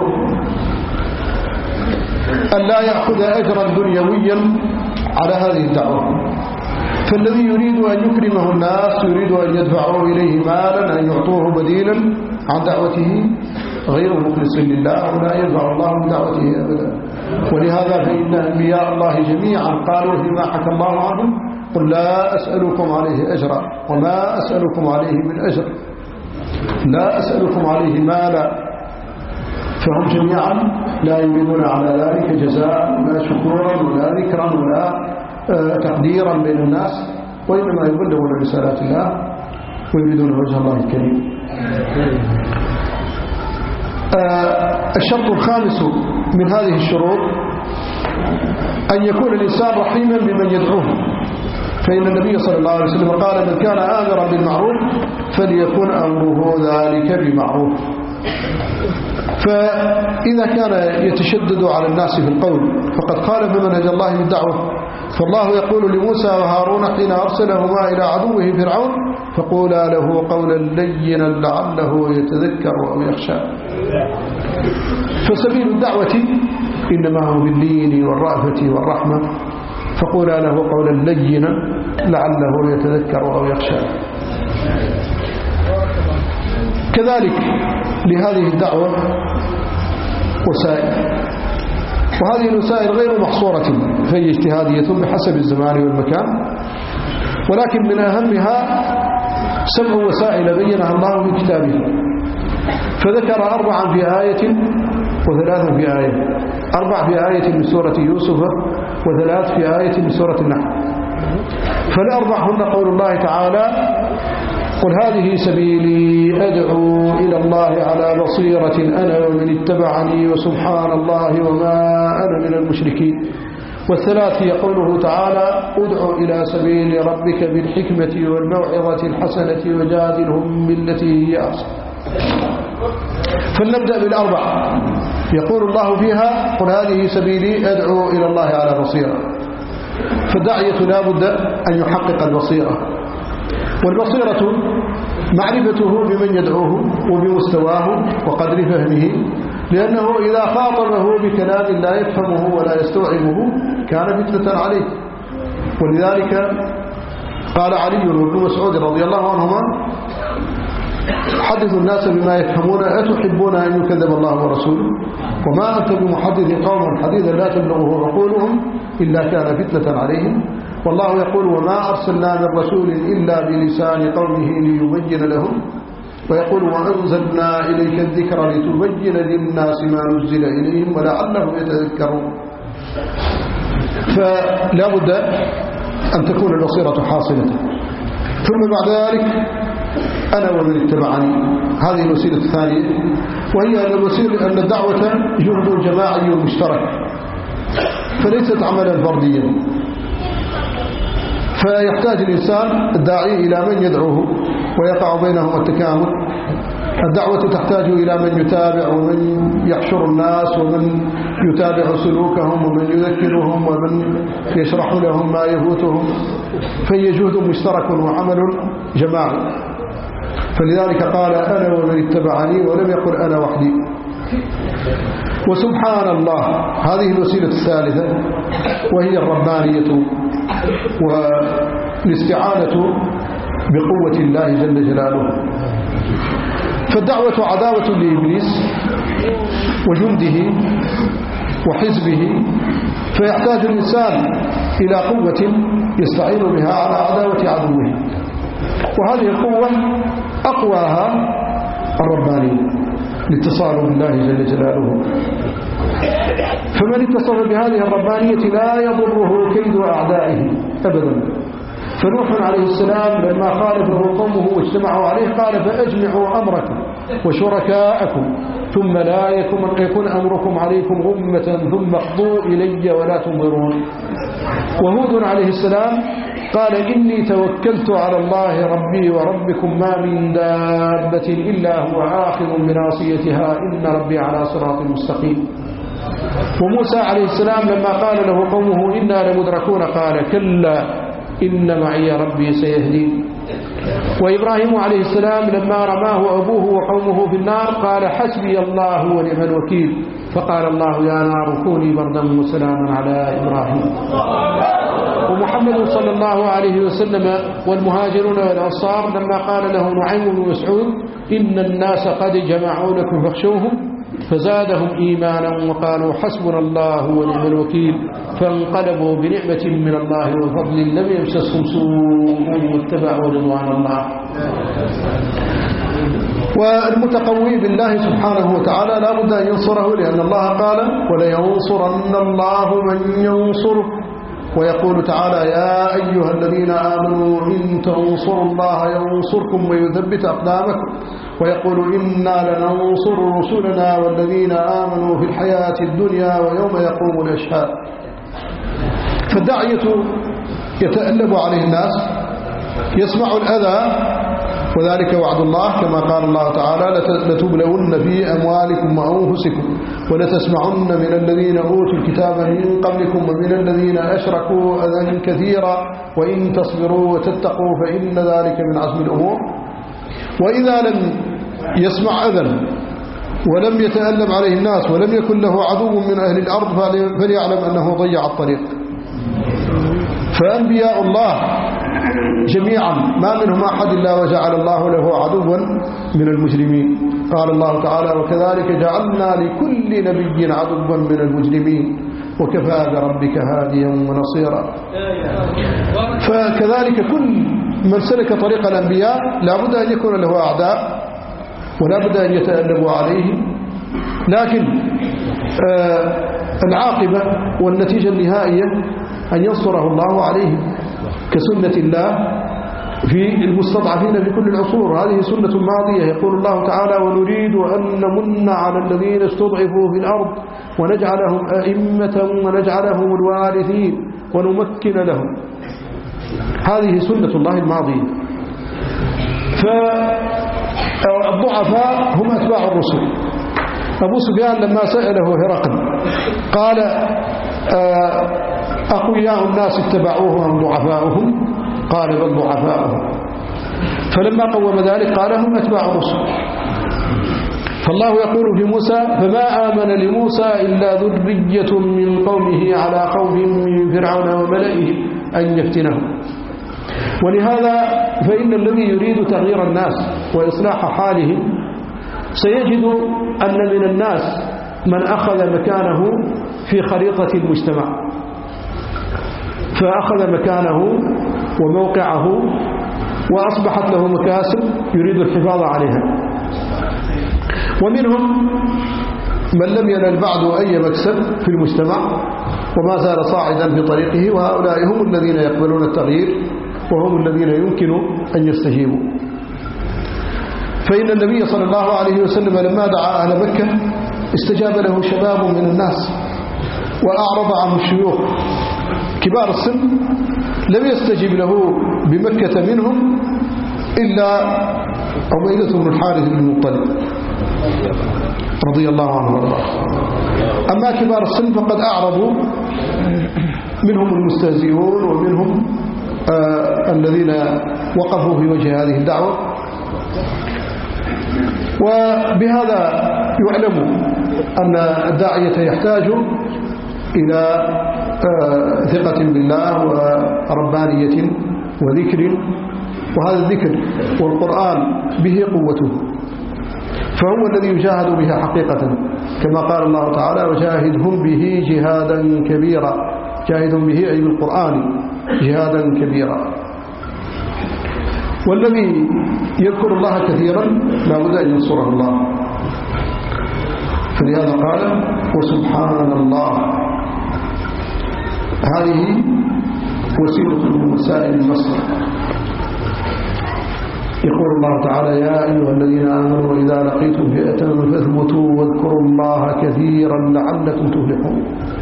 Speaker 1: أن لا يأخذ أجرا دنيويا على هذه الدعوة. فالذي يريد أن يكرمه الناس يريد أن يدفعوا إليه مالا، أن يعطوه بديلا عن دعوته، غير مخلص لله ولا يدفع الله من دعوته أبدا. ولهذا فإن أنبياء الله جميعا قالوا فيما حكى الله عنهم قل لا أسألكم عليه أجرا وما أسألكم عليه من أجر، لا أسألكم عليه مالا. فهم جميعا لا يريدون على ذلك جزاء ولا شكورا ولا ذكرا ولا تقديرا بين الناس، وإنما يبلغون رسالات الله ويريدون وجه الله الكريم. الشرط الخامس من هذه الشروط أن يكون الإنسان رحيما بمن يدعوه. فإن النبي صلى الله عليه وسلم قال من كان آمرا بالمعروف فليكن أمره ذلك بمعروف. فإذا كان يتشدد على الناس في القول فقد خالف منهج الله بالدعوة. فالله يقول لموسى وهارون حين أرسلهما إلى عدوه فرعون فقولا له قولا لينا لعله يتذكر أو يخشى. فسبيل الدعوة إنما هو باللين والرأفة والرحمة، فقولا له قولا لينا لعله يتذكر أو يخشى. كذلك لهذه الدعوة وسائل، وهذه الوسائل غير محصورة فهي اجتهادية بحسب الزمان والمكان، ولكن من أهمها سبع وسائل بينها الله في كتابه، فذكر أربعا في آية وثلاثا في آية، أربع في آية من سورة يوسف وثلاث في آية من سورة النحل. فالأربع هن قول الله تعالى قل هذه سبيلي أدعو إلى الله على بصيرة أنا ومن اتبعني وسبحان الله وما أنا من المشركين. والثلاث هي قوله تعالى ادعو إلى سبيل ربك بالحكمة والموعظة الحسنة وجادلهم بالتي هي أحسن. فلنبدأ بالأربع. يقول الله فيها قل هذه سبيلي أدعو إلى الله على بصيرة. فالداعية لا بد أن يحقق البصيرة، والبصيرة معرفته بمن يدعوه وبمستواه وقدر فهمه، لأنه إذا خاطبه بكلام لا يفهمه ولا يستوعبه كان فتنة عليه. ولذلك قال علي وابن مسعود رضي الله عنهما حدثوا الناس بما يفهمون أتحبون أن يكذب الله ورسوله وما أنت بمحدث قوما حديثا لا تبلغه عقولهم إلا كان فتنة عليهم. والله يقول وما أرسلنا من رسول إلا بلسان قومه ليبين لهم، ويقول وأنزلنا إليك الذكر لتبين للناس ما نزل إليهم ولعلهم يتذكرون. فلا بد أن تكون البصيرة حاصلة. ثم بعد ذلك أنا ومن اتبعني، هذه الوسيلة الثانية، وهي أن الوسيلة أن الدعوة جهد جماعي ومشترك فليست عملا فرديا. فيحتاج الإنسان الداعي إلى من يدعوه ويقع بينهم التكامل. الدعوة تحتاج إلى من يتابع ومن يحشر الناس ومن يتابع سلوكهم ومن يذكرهم ومن يشرح لهم ما يفوتهم، فهي جهد مشترك وعمل جماعي. فلذلك قال أنا ومن اتبعني ولم يقل أنا وحدي. وسبحان الله هذه الوسيلة الثالثة وهي الربانية والاستعانة بقوة الله جل جلاله. فالدعوة عداوة لإبليس وجنده وحزبه، فيحتاج الإنسان إلى قوة يستعين بها على عداوة عدوه، وهذه القوة أقواها الربانية الاتصال بالله جل جلاله. فمن اتصل بهذه الربانية لا يضره كيد أعدائه أبدا. فنوح عليه السلام لما خالفه قومه واجتمعوا عليه قال فأجمعوا أمركم وشركاءكم ثم لا يكن, يكن أمركم عليكم غمة ثم اقضوا إلي ولا تنظرون. وهود عليه السلام قال إني توكلت على الله ربي وربكم ما من دابة إلا هو آخذ بناصيتها إن ربي على صراط مستقيم. وموسى عليه السلام لما قال له قومه إنا لمدركون قال كلا إن معي ربي سيهدين. وإبراهيم عليه السلام لما رماه أبوه وقومه في النار قال حسبي الله ونعم الوكيل، فقال الله يا نار كوني بردا وسلاما على إبراهيم. ومحمد صلى الله عليه وسلم والمهاجرون والأنصار لما قال له نعيم بن مسعود إن الناس قد جمعوا لكم فاخشوهم فزادهم إيمانا وقالوا حسبنا الله ونعم الوكيل، فانقلبوا بنعمة من الله وفضل لم يمسسهم سوء واتبعوا رضوان الله. والمتقوي بالله سبحانه وتعالى لا بد أن ينصره، لأن الله قال ولينصرن الله من ينصره. ويقول تعالى يا أيها الذين آمنوا إن تنصروا الله ينصركم ويثبت أقدامكم. ويقول إنا لننصر رسلنا والذين آمنوا في الحياة الدنيا ويوم يقوم الأشهاد. فالداعية يتألب عليه الناس، يسمع الأذى، وذلك وعد الله كما قال الله تعالى لتبلون في أموالكم وأنفسكم ولتسمعن من الذين أوتوا الكتاب من قبلكم ومن الذين أشركوا أذى كثيرا وإن تصبروا وتتقوا فإن ذلك من عزم الأمور. وإذا لم يسمع أذى ولم يتألم عليه الناس ولم يكن له عدو من أهل الأرض فليعلم أنه ضيع الطريق. فأنبياء الله جميعا ما منهم أحد إلا وجعل الله له عدوا من المجرمين. قال الله تعالى وكذلك جعلنا لكل نبي عدوا من المجرمين وكفى بربك هاديا ونصيرا. فكذلك كل من سلك طريق الأنبياء لا بد أن يكون له أعداء ولا بد أن يتألبوا عليه، لكن آه العاقبة والنتيجة النهائية أن ينصره الله عليه كسنة الله في المستضعفين في كل العصور. هذه سنة ماضية. يقول الله تعالى ونريد أن نمن على الذين استضعفوا في الأرض ونجعلهم أئمة ونجعلهم الوارثين ونمكن لهم. هذه سنة الله الماضية. فالضعفاء هم أتباع الرسل. أبو سفيان لما سأله هرقل قال أقوياء الناس اتبعوه أم ضعفاؤهم؟ قال بل ضعفاؤهم. فلما قوم ذلك قال هم أتباع الرسل. فالله يقول في موسى فما آمن لموسى إلا ذرية من قومه على خوف من فرعون وملئه أن يفتنهم. ولهذا فإن الذي يريد تغيير الناس وإصلاح حالهم سيجد أن من الناس من أخذ مكانه في خريطة المجتمع، فأخذ مكانه وموقعه وأصبحت له مكاسب يريد الحفاظ عليها. ومنهم من لم ينل بعد أي مكسب في المجتمع وما زال صاعدا في طريقه، وهؤلاء هم الذين يقبلون التغيير وهم الذين يمكن أن يستجيبوا. فإن النبي صلى الله عليه وسلم لما دعا أهل مكة استجاب له شباب من الناس وأعرض عنه الشيوخ كبار السن. لم يستجب له بمكة منهم إلا عبيدة بن الحارث بن المطلب رضي الله عنه وارضاه. أما كبار السن فقد أعرضوا، منهم المستهزئون ومنهم آه الذين وقفوا في وجه هذه الدعوة وبهذا يعلم أن الداعية يحتاج إلى ثقة بالله وربانية وذكر، وهذا الذكر والقرآن به قوته، فهو الذي يجاهد بها حقيقة، كما قال الله تعالى: وجاهدهم به جهادا كبيرا. جاهدهم به أي بالقرآن جهادا كبيرا. والذي يذكر الله كثيرا لا بد أن ينصره الله، فلهذا قال: وسبحان الله. هذه وسيلة من وسائل النصر. يقول الله تعالى: يا أيها الذين آمنوا إذا لقيتم فئة فاثبتوا واذكروا الله كثيرا لعلكم تفلحون.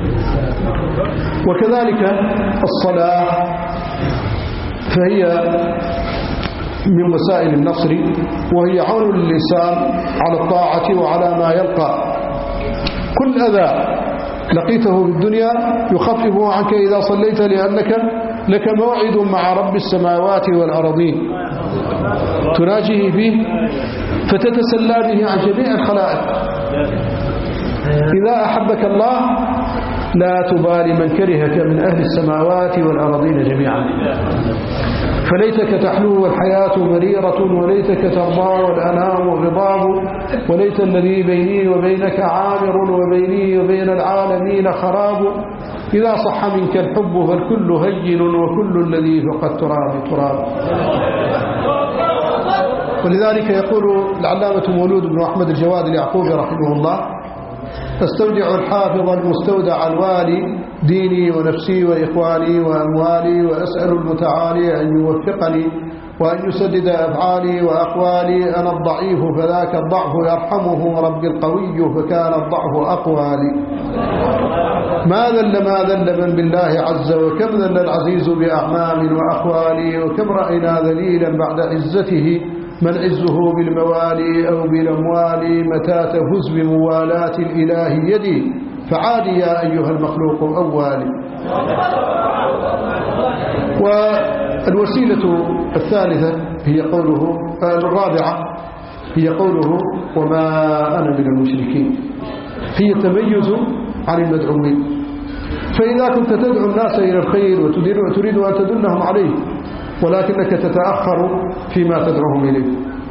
Speaker 1: وكذلك الصلاة فهي من وسائل النصر، وهي عون للإنسان على الطاعة وعلى ما يلقى. كل أذى لقيته في الدنيا يخففه عنك إذا صليت، لأنك لك موعد مع رب السماوات والأرضين تناجيه فيه فتتسلى به عن جميع الخلائق. إذا أحبك الله لا تبالي من كرهك من أهل السماوات والأرضين جميعا. فليتك تحلو والحياة مريرة، وليتك ترضى والأنام غضاب، وليت الذي بيني وبينك عامر، وبيني وبين العالمين خراب. إذا صح منك الحب فالكل هين، وكل الذي فوق التراب تراب. ولذلك يقول العلامة مولود بن أحمد الجواد اليعقوبي رحمه الله: استودع الحافظ المستودع الوالي ديني ونفسي وإخواني وأموالي، وأسأل المتعالي أن يوفقني وأن يسدد أفعالي وأقوالي. أنا الضعيف فذاك الضعف يرحمه ربي القوي، فكان الضعف أقوى لي. ما ذل ما ذل من بالله عز، وكم ذل العزيز بأعمام وأخوالي. وكم رأينا ذليلا بعد عزته من عزه بالموالي أو بالأموال. متى تفز بموالاة الإله يدي، فعادي يا أيها المخلوق أولي. والوسيلة الثالثة هي قوله الرابعة هي قوله: وما أنا من المشركين. هي التميز عن المدعوين. فإذا كنت تدعو الناس إلى الخير وتريد أن تدلهم عليه، ولكنك تتأخر فيما تدعوهم إليه،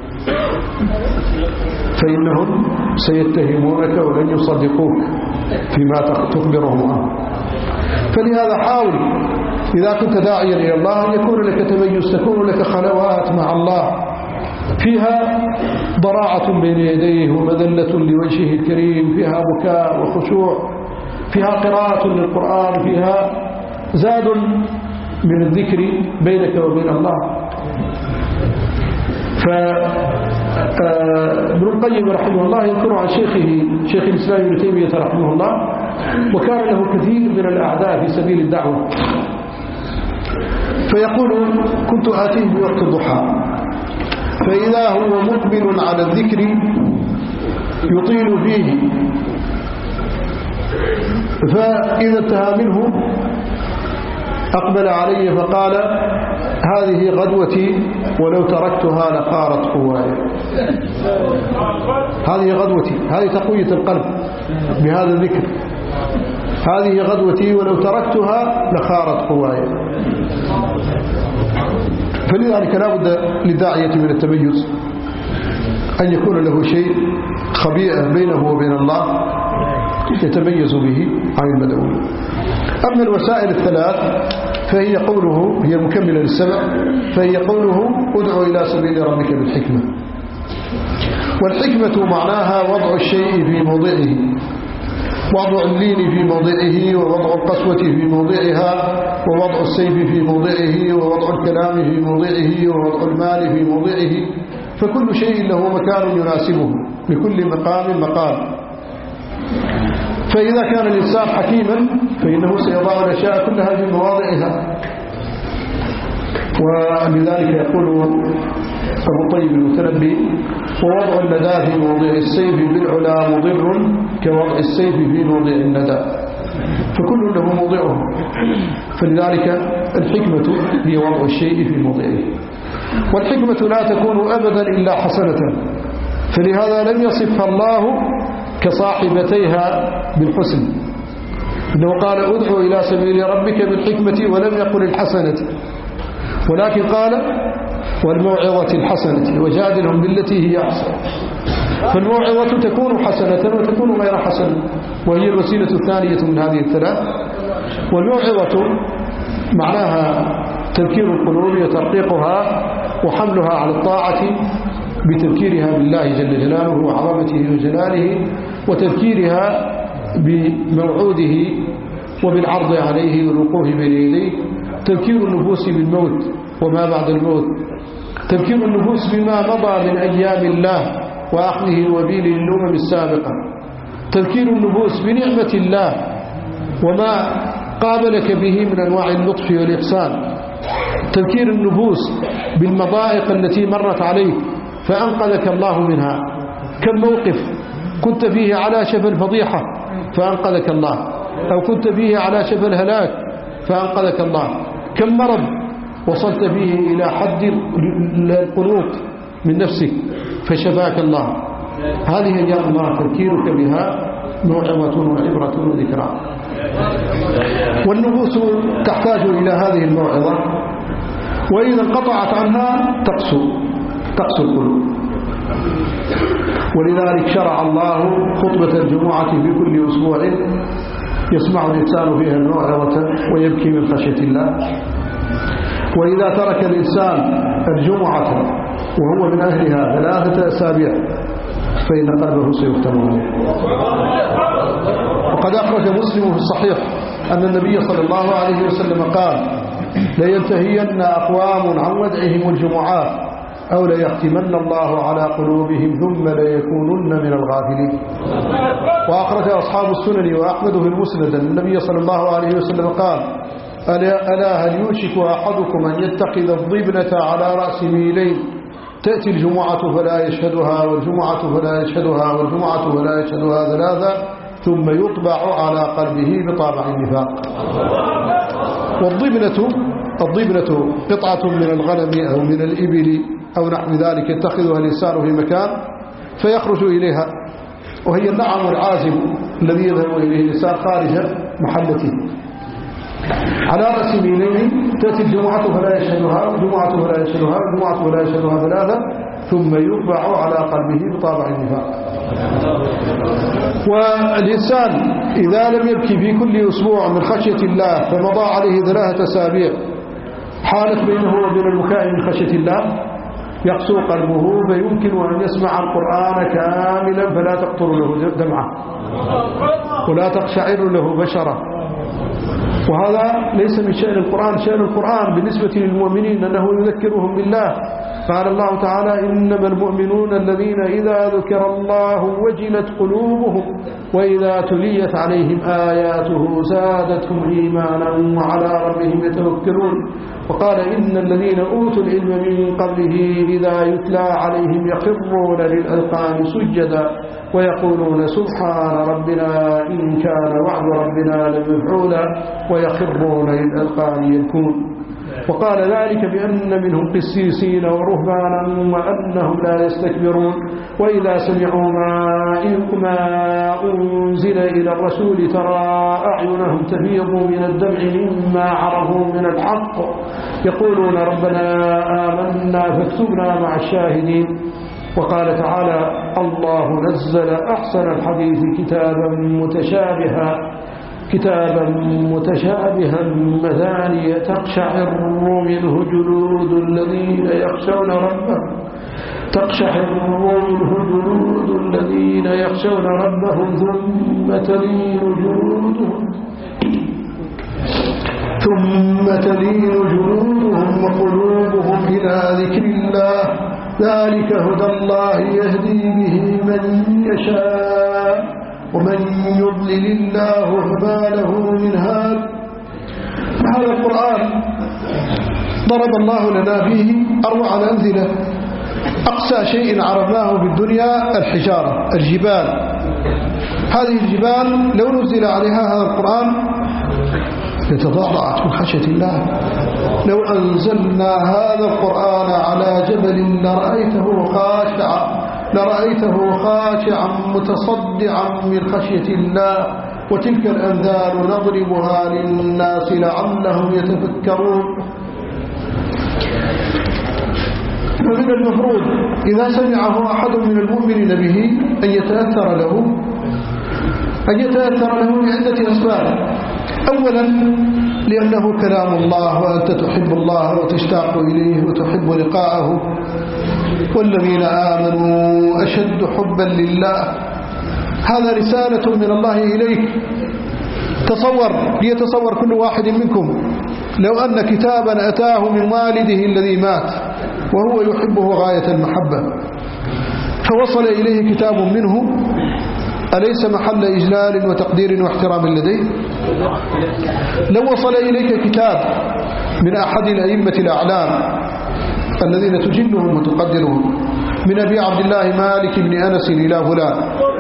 Speaker 1: فإنهم سيتهمونك ولن يصدقوك فيما تخبرهم عنه. فلهذا حاول إذا كنت داعيا إلى الله أن يكون لك تميز، تكون لك خلوات مع الله فيها ضراعة بين يديه ومذلة لوجهه الكريم، فيها بكاء وخشوع، فيها قراءة للقرآن، فيها زاد من الذكر بينك وبين الله. فابن القيم رحمه الله يذكر عن شيخه شيخ الإسلام ابن تيمية رحمه الله: وكان له كثير من الأعداء في سبيل الدعوة، فيقول: كنت آتيه بوقت الضحى، فإذا هو مقبل على الذكر يطيل فيه، فإذا انتهى منه أقبل علي فقال: هذه غدوتي ولو تركتها لقارت قواي. هذه غدوتي، هذه تقوية القلب بهذا الذكر. هذه غدوتي ولو تركتها لخارت قواي. فلذلك لا بد للداعية من التميز، أن يكون له شيء خبيئة بينه وبين الله يتميز به عن المدعوين. أما الوسائل الثلاث فهي قوله، هي مكملة للسبع، فهي قوله: ادعو إلى سبيل ربك بالحكمة. والحكمة معناها وضع الشيء في موضعه، وضع اللين في موضعه، ووضع القسوة في موضعها، ووضع السيف في موضعه، ووضع الكلام في موضعه، ووضع المال في موضعه. فكل شيء له مكان يناسبه، لكل مقام مقام. فإذا كان الإنسان حكيما فإنه سيضع الأشياء كلها في مواضعها. ولذلك يقول أبو طيب المتنبي: ووضع الندى في موضع السيف بالعلا مضر كوضع السيف في موضع الندى. فكل له موضعه. فلذلك الحكمة هي وضع الشيء في موضعه. والحكمة لا تكون أبدا إلا حسنة، فلهذا لم يصفها الله كصاحبتيها بالحسن، إنه قال ادعو إلى سبيل ربك بالحكمة ولم يقل الحسنة، ولكن قال والموعظة الحسنة وجادلهم بالتي هي أحسن. فالموعظة تكون حسنة وتكون غير حسنة، وهي الوسيلة الثانية من هذه الثلاث. والموعظة معناها تذكير القلوب وترقيقها وحملها على الطاعة بتذكيرها بالله جل جلاله وعظمته وجلاله، وتذكيرها بموعوده وبالعرض عليه والوقوف بين يديه، تذكير النفوس بالموت وما بعد الموت، تذكير النفوس بما مضى من أيام الله وأخذه الوبيل للأمم السابقة، تذكير النفوس بنعمة الله وما قابلك به من أنواع اللطف والإحسان، تذكير النفوس بالمضائق التي مرت عليك فأنقذك الله منها. كم موقف كنت فيه على شفا الفضيحة فأنقذك الله، أو كنت فيه على شفا الهلاك فأنقذك الله. كم مرض وصلت فيه إلى حد القنوط من نفسك فشفاك الله. هذه يا الله تذكيرك بها موعظة وعبرة وذكرى. والنفوس تحتاج إلى هذه الموعظة، وإذا انقطعت عنها تقسو تقسو القلوب. ولذلك شرع الله خطبة الجمعة في كل أسبوع يسمع الإنسان فيها الموعظة ويبكي من خشية الله. وإذا ترك الإنسان الجمعة وهو من أهلها ثلاثة أسابيع فإن قلبه سيختم عليه. وقد أخرج مسلم في الصحيح أن النبي صلى الله عليه وسلم قال لينتهين أقوام عن ودعهم الجمعات أو ليختمن الله على قلوبهم ثم ليكونن من الغافلين. وأخرج أصحاب السنن وأحمد في المسند أن النبي صلى الله عليه وسلم قال ألا هل يوشك أحدكم أن يتخذ الضبنة على رأس ميلين تأتي الجمعة فلا يشهدها والجمعة فلا يشهدها والجمعة فلا يشهدها ثلاثة ثم يطبع على قلبه بطابع النفاق. والضبنة الضبنة قطعة من الغنم أو من الإبل أو نحو ذلك يتخذها الإنسان في مكان فيخرج إليها، وهي النعم العازم الذي يذهب إليه الإنسان خارج محلته. على رأس ميلين تأتي الجمعة فلا يشهدها والجمعة فلا يشهدها والجمعة فلا يشهدها ثلاثة ثم يطبع على قلبه بطابع النفاق. والإنسان إذا لم يبكي في كل أسبوع من خشية الله فمضى عليه ثلاثة أسابيع حالت بينه وبين البكاء من خشية الله يقسو قلبه فيمكن أن يسمع القرآن كاملا فلا تقطر له دمعة ولا تقشعر له بشرة. وهذا ليس من شأن القرآن. شأن القرآن بالنسبة للمؤمنين أنه يذكرهم بالله. قال الله تعالى إنما المؤمنون الذين إذا ذكر الله وجلت قلوبهم وإذا تليت عليهم آياته زادتهم إيمانا وعلى ربهم يتوكلون. وقال إن الذين أوتوا العلم من قبله إذا يتلى عليهم يخرون للأذقان سجدا ويقولون سبحان ربنا إن كان وعد ربنا لمفعولا ويخرون للأذقان يبكون. وقال ذلك بأن منهم قسيسين ورهبانا وأنهم لا يستكبرون وإذا سمعوا ما أنزل إلى الرسول ترى أعينهم تفيض من الدمع مما عرفوا من الحق يقولون ربنا آمنا فاكتبنا مع الشاهدين. وقال تعالى الله نزل أحسن الحديث كتابا متشابها كتابا متشابها مثانية تقشعر منه جلود الذين يخشون ربهم تقشعر منه جلود الذين يخشون ربهم ثم تلين جلودهم ثم تلين جلودهم وقلوبهم إلى ذكر الله ذلك هدى الله يهدي به من يشاء ومن يضلل الله فما له من هاد. هذا القرآن ضرب الله لنا فيه أروع الأمثلة. أقسى شيء عرفناه في الدنيا الحجارة الجبال. هذه الجبال لو نزل عليها هذا القرآن يتضاضعت من خشية الله. لو أنزلنا هذا القرآن على جبل لرأيته خاشعا لرأيته خاشعا متصدعا من خشية الله. وتلك الأنذار نضربها للناس لعلهم يتفكرون. فمن المفروض إذا سمعه أحد من المؤمنين به أن يتأثر له أن يتأثر له لعدة أسباب. أولا لأنه كلام الله وأنت تحب الله وتشتاق إليه وتحب لقاءه، والذين آمنوا أشد حبا لله. هذا رسالة من الله إليك. تصور ليتصور كل واحد منكم لو أن كتابا أتاه من والده الذي مات وهو يحبه غاية المحبة، فوصل إليه كتاب منه، أليس محل إجلال وتقدير واحترام لديه؟ لو وصل إليك كتاب من أحد الأئمة الأعلام الذين تجلهم وتقدرهم، من أبي عبد الله مالك بن أنس إلى فلان،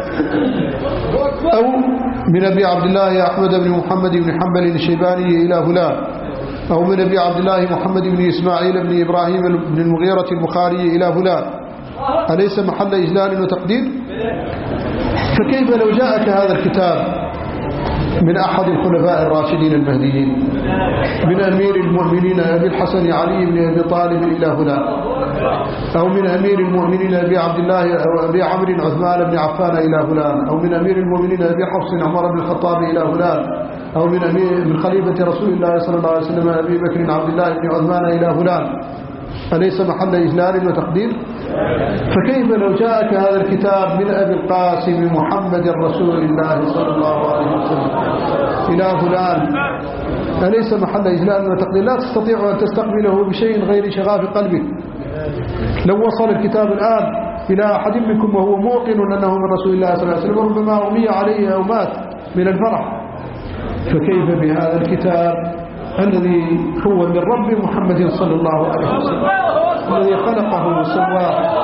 Speaker 1: أو من أبي عبد الله أحمد بن محمد بن حنبل الشيباني إلى فلان، أو من أبي عبد الله محمد بن إسماعيل بن إبراهيم بن المغيرة البخاري إلى فلان، أليس محل إجلال وتقدير؟ فكيف لو جاءك هذا الكتاب من أحد الخلفاء الراشدين المهديين، من أمير المؤمنين أبي الحسن علي بن أبي طالب إلى فلان، أو من أمير المؤمنين أبي عبد الله أو أبي عمرو عثمان بن عفان إلى فلان، أو من أمير المؤمنين أبي حفص عمر بن الخطاب إلى فلان، أو من أمير من خليفة رسول الله صلى الله عليه وسلم أبي بكر عبد الله بن عثمان إلى فلان، أليس محل إجلال وتقدير؟ فكيف لو جاءك هذا الكتاب من أبي القاسم محمد رسول الله صلى الله عليه وسلم إلى فلان، أليس محل إجلال وتقدير؟ لا تستطيع أن تستقبله بشيء غير شغاف قلبك. لو وصل الكتاب الآن إلى أحد منكم وهو موقن أنه من رسول الله صلى الله عليه وسلم وربما أغمي عليه أو مات من الفرح، فكيف بهذا الكتاب الذي هو من رب محمد صلى الله عليه وسلم، الذي خلقه وسواه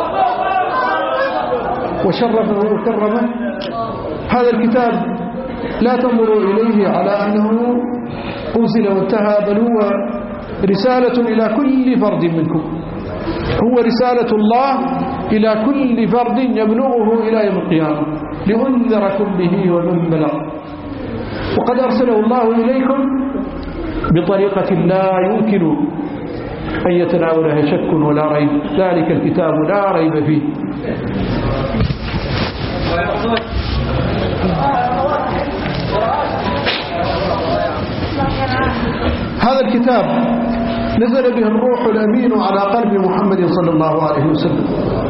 Speaker 1: وشرفه وكرمه. هذا الكتاب لا تنظروا إليه على أنه أنزل وانتهى، بل هو رسالة إلى كل فرد منكم، هو رسالة الله إلى كل فرد يبلغه إلى يوم القيامة لأنذركم به ومن بلغ. وقد أرسله الله إليكم بطريقة لا يمكن أن يتناولها شك ولا ريب، ذلك الكتاب لا ريب فيه. هذا الكتاب نزل به الروح الأمين على قلب محمد صلى الله عليه وسلم،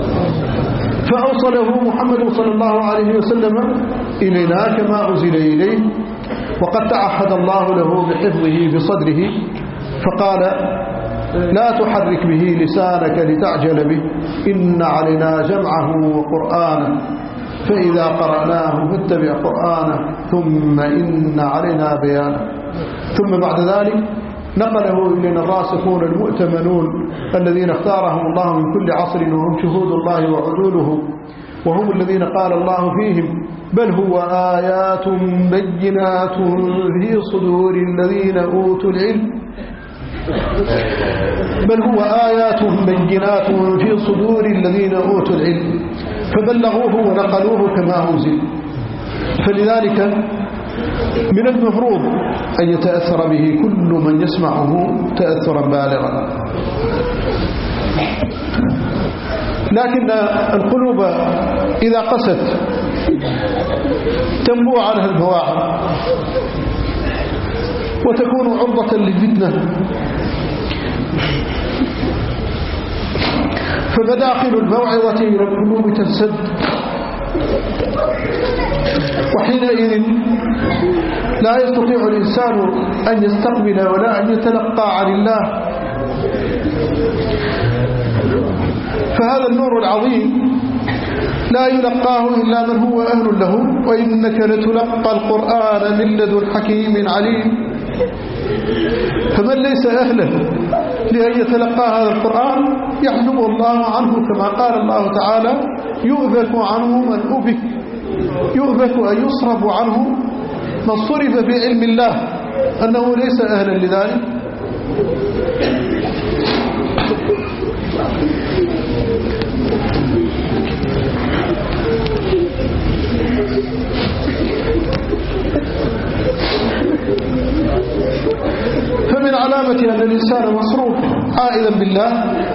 Speaker 1: فأوصله محمد صلى الله عليه وسلم إلينا كما أنزل إليه، وقد تعهد الله له بحفظه بصدره فقال: لا تحرك به لسانك لتعجل به، إن علينا جمعه وقرآنه، فإذا قرأناه فاتبع قرآنه، ثم إن علينا بيانه. ثم بعد ذلك نقله إلينا الراسخون المؤتمنون الذين اختارهم الله من كل عصر، وهم شهود الله وعدوله، وهم الذين قال الله فيهم: بل هو آيات بينات في صدور الذين أوتوا العلم بل هو آيات بينات في صدور الذين أوتوا العلم، فبلغوه ونقلوه كما أنزل. فلذلك من المفروض أن يتأثر به كل من يسمعه تأثرا بالغا. لكن القلوب إذا قست تنبوع عنها الفواعل وتكون عرضة للفتنة، فمداخل الموعظة إلى القلوب تنسد، وحينئذ لا يستطيع الإنسان أن يستقبل ولا أن يتلقى عن الله. فهذا النور العظيم لا يلقاه إلا من هو أهل له، وإنك لتلقى القرآن من لدن حكيم عليم. فمن ليس أهلا لأن يتلقى هذا القرآن يحجبه الله عنه، كما قال الله تعالى: يؤفك عنه من أفك، يؤفك أن يصرف عنه من صرف في علم الله. أنه ليس أهلا لذلك. فمن علامة أن الإنسان مصروف عائذا بالله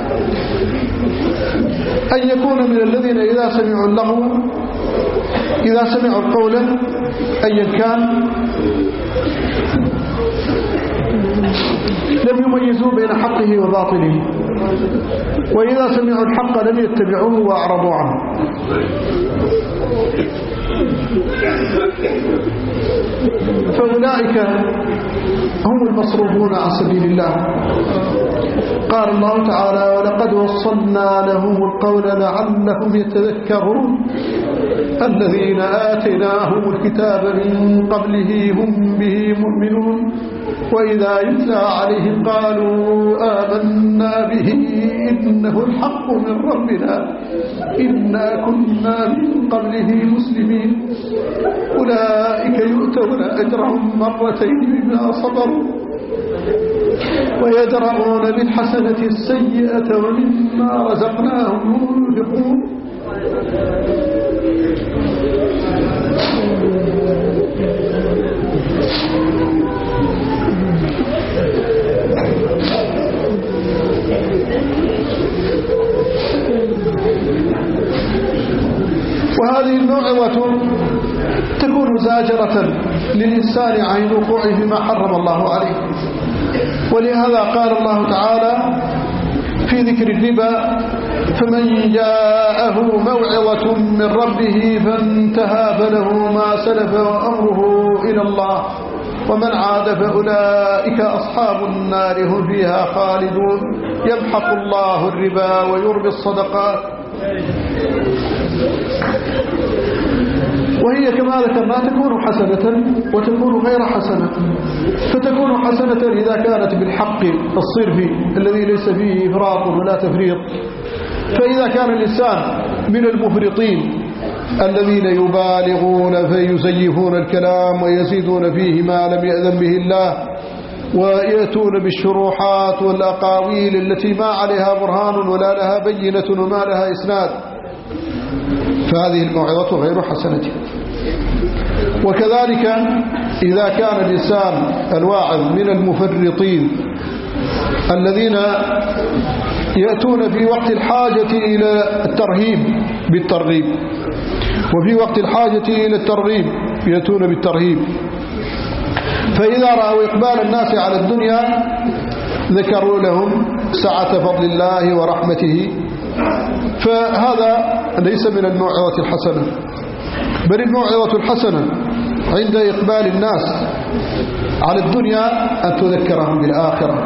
Speaker 1: أن يكون من الذين إذا سمعوا اللغو إذا سمعوا القول أيا كان لم يميزوا بين حقه وباطله، وإذا سمعوا الحق لم يتبعوه وأعرضوا عنه. فأولئك هم المصروفون عن سبيل الله. قال الله تعالى: ولقد وصلنا لهم القول لعلهم يتذكرون الذين آتيناهم الكتاب من قبله هم به مؤمنون وإذا يتلى عليهم قالوا آمنا به إنه الحق من ربنا إنا كنا من قبله مسلمين أولئك يؤتون أجرهم مرتين بما صبروا ويدرؤون بالحسنة السيئة ومما رزقناهم ينفقون. وهذه الموعظة تكون زاجرة للإنسان عن وقوعه فيما حرم الله عليه. ولهذا قال الله تعالى في ذكر الربا: فمن جاءه موعظة من ربه فانتهى فله ما سلف وأمره إلى الله ومن عاد فأولئك أصحاب النار هم فيها خالدون يمحق الله الربا ويربي الصدقات. وهي كما ذكرنا تكون حسنة وتكون غير حسنة. فتكون حسنة إذا كانت بالحق الصرفي الذي ليس فيه إفراط ولا تفريط. فإذا كان الإنسان من المفرطين الذين يبالغون فيزيفون الكلام ويزيدون فيه ما لم يأذن به الله ويأتون بالشروحات والأقاويل التي ما عليها برهان ولا لها بينة وما لها إسناد، فهذه الموعظة غير حسنة. وكذلك إذا كان الإنسان الواعظ من المفرطين الذين يأتون في وقت الحاجة إلى الترهيب بالترغيب وفي وقت الحاجة إلى الترغيب يأتون بالترهيب، فإذا رأوا إقبال الناس على الدنيا ذكروا لهم سعة فضل الله ورحمته، فهذا ليس من الموعظة الحسنة. بل الموعظة الحسنة عند إقبال الناس على الدنيا أن تذكرهم بالآخرة،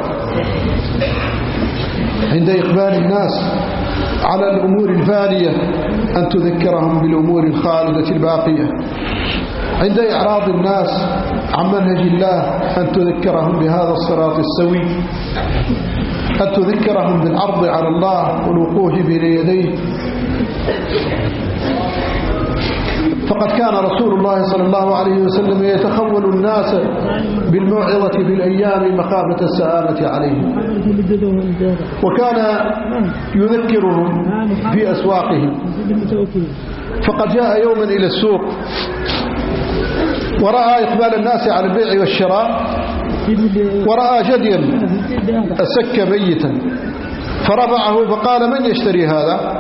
Speaker 1: عند إقبال الناس على الأمور الفانية أن تذكرهم بالأمور الخالدة الباقية، عند إعراض الناس عن منهج الله أن تذكرهم بهذا الصراط السوي، أن تذكرهم بالعرض على الله والوقوف بين يديه. فقد كان رسول الله صلى الله عليه وسلم يتخول الناس بالموعظة في الأيام مخافة السآمة عليهم، وكان يذكرهم في أسواقهم. فقد جاء يوما إلى السوق ورأى إقبال الناس على البيع والشراء، ورأى جديا أسك ميتا فرفعه فقال: من يشتري هذا؟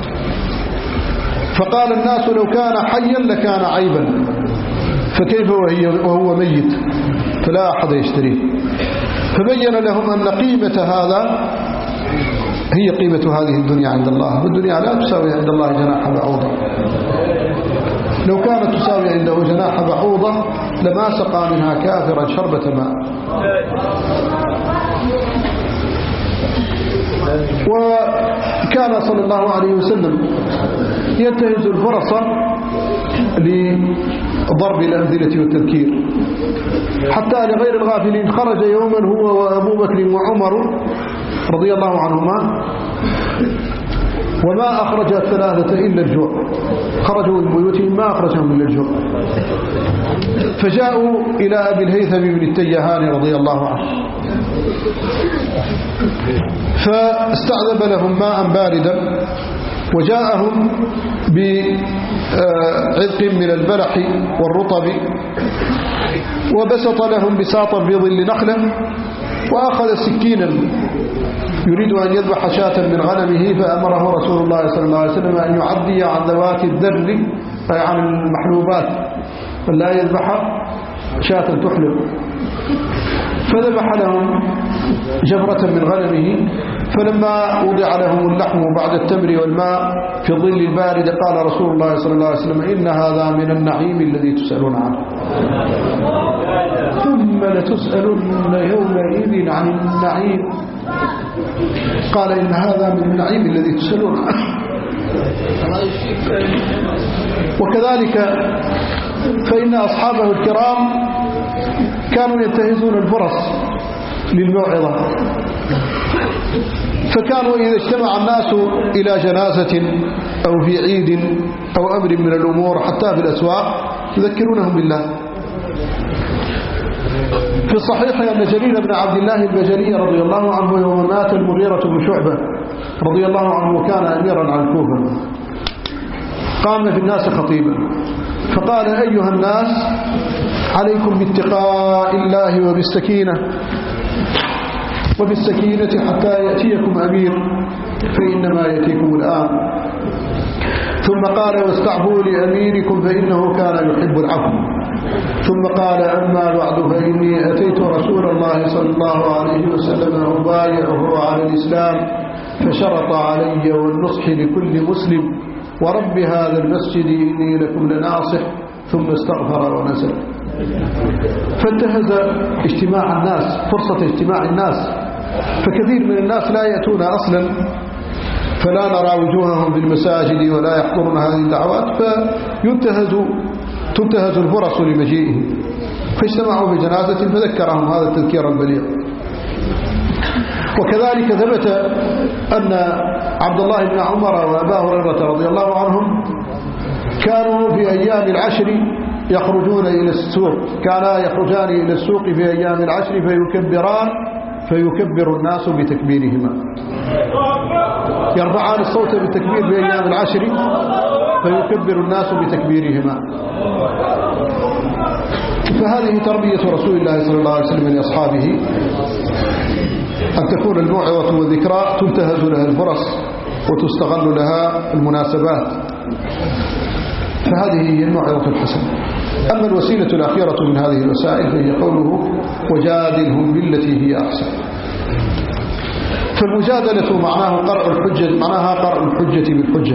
Speaker 1: فقال الناس: لو كان حيا لكان عيبا، فكيف وهو ميت؟ فلا أحد يشتريه. فبين لهم أن قيمة هذا هي قيمة هذه الدنيا عند الله، والدنيا لا تساوي عند الله جناح بعوضة. لو كانت تساوي عنده جناح بعوضة لما سقى منها كافرا شربة ماء. وكان صلى الله عليه وسلم ينتهز الفرص لضرب الأمثلة والتذكير، حتى لغير الغافلين خرج يوما هو وأبو بكر وعمر رضي الله عنهما وما أخرج الثلاثة إلا الجوع، خرجوا من بيوتهم ما أخرجهم إلا الجوع. فجاءوا إلى أبي الهيثم بن التيهاني رضي الله عنه، فاستعذب لهم ماء باردا، وجاءهم بعذق من البلح والرطب، وبسط لهم بساطا في ظل نخلة، وأخذ سكينا يريد أن يذبح شاة من غنمه، فأمره رسول الله صلى الله عليه وسلم أن يعدي عن ذوات الذر، أي عن المحلوبات، فلا يذبح شاة تحلب. فذبح لهم جبرة من غنمه، فلما وضع لهم اللحم بعد التمر والماء في الظل البارد قال رسول الله صلى الله عليه وسلم: إن هذا من النعيم الذي تسألون عنه، ثم لتسألن يومئذ عن النعيم. قال: إن هذا من النعيم الذي تسألون عنه. وكذلك فإن أصحابه الكرام كانوا ينتهزون الفرص للموعظة، فكانوا إذا اجتمع الناس إلى جنازة أو في عيد أو أمر من الأمور حتى في الأسواق يذكرونهم بالله. في الصحيح أن جرير بن عبد الله البجلي رضي الله عنه يوم مات المغيرة بن شعبة رضي الله عنه وكان أميرا على الكوفة، قام في الناس خطيبا فقال: أيها الناس، عليكم باتقاء الله وبالسكينة وبالسكينة حتى يأتيكم أمير، فإنما يأتيكم الآن. ثم قال: واستعفوا لأميركم فإنه كان يحب العفو. ثم قال: أما بعد، فإني أتيت رسول الله صلى الله عليه وسلم أبايعه على الإسلام، فشرط علي والنصح لكل مسلم، ورب هذا المسجد إني لكم لناصح. ثم استغفر ونزل. فانتهز اجتماع الناس، فرصة اجتماع الناس، فكثير من الناس لا يأتون أصلا، فلا نرى وجوههم في المساجد ولا يحضرون هذه الدعوات، فينتهز تنتهز الفرص لمجيئهم، فاجتمعوا بجنازة فذكرهم هذا التذكير البليغ. وكذلك ثبت أن عبد الله بن عمر وأبا هريرة رضي الله عنهم كانوا في أيام العشر يخرجون إلى السوق، كانا يخرجان إلى السوق في أيام العشر فيكبران فيكبر الناس بتكبيرهما، يرفعان الصوت بالتكبير في أيام العشر فيكبر الناس بتكبيرهما. فهذه تربية رسول الله صلى الله عليه وسلم لأصحابه، أن تكون الموعظة والذكرى تنتهز لها الفرص وتستغل لها المناسبات، فهذه هي الموعظة الحسنة. أما الوسيلة الأخيرة من هذه الوسائل فهي قوله: وجادلهم بالتي هي أحسن. فالمجادلة معناه قرع الحجة، معناها قرع الحجة بالحجة،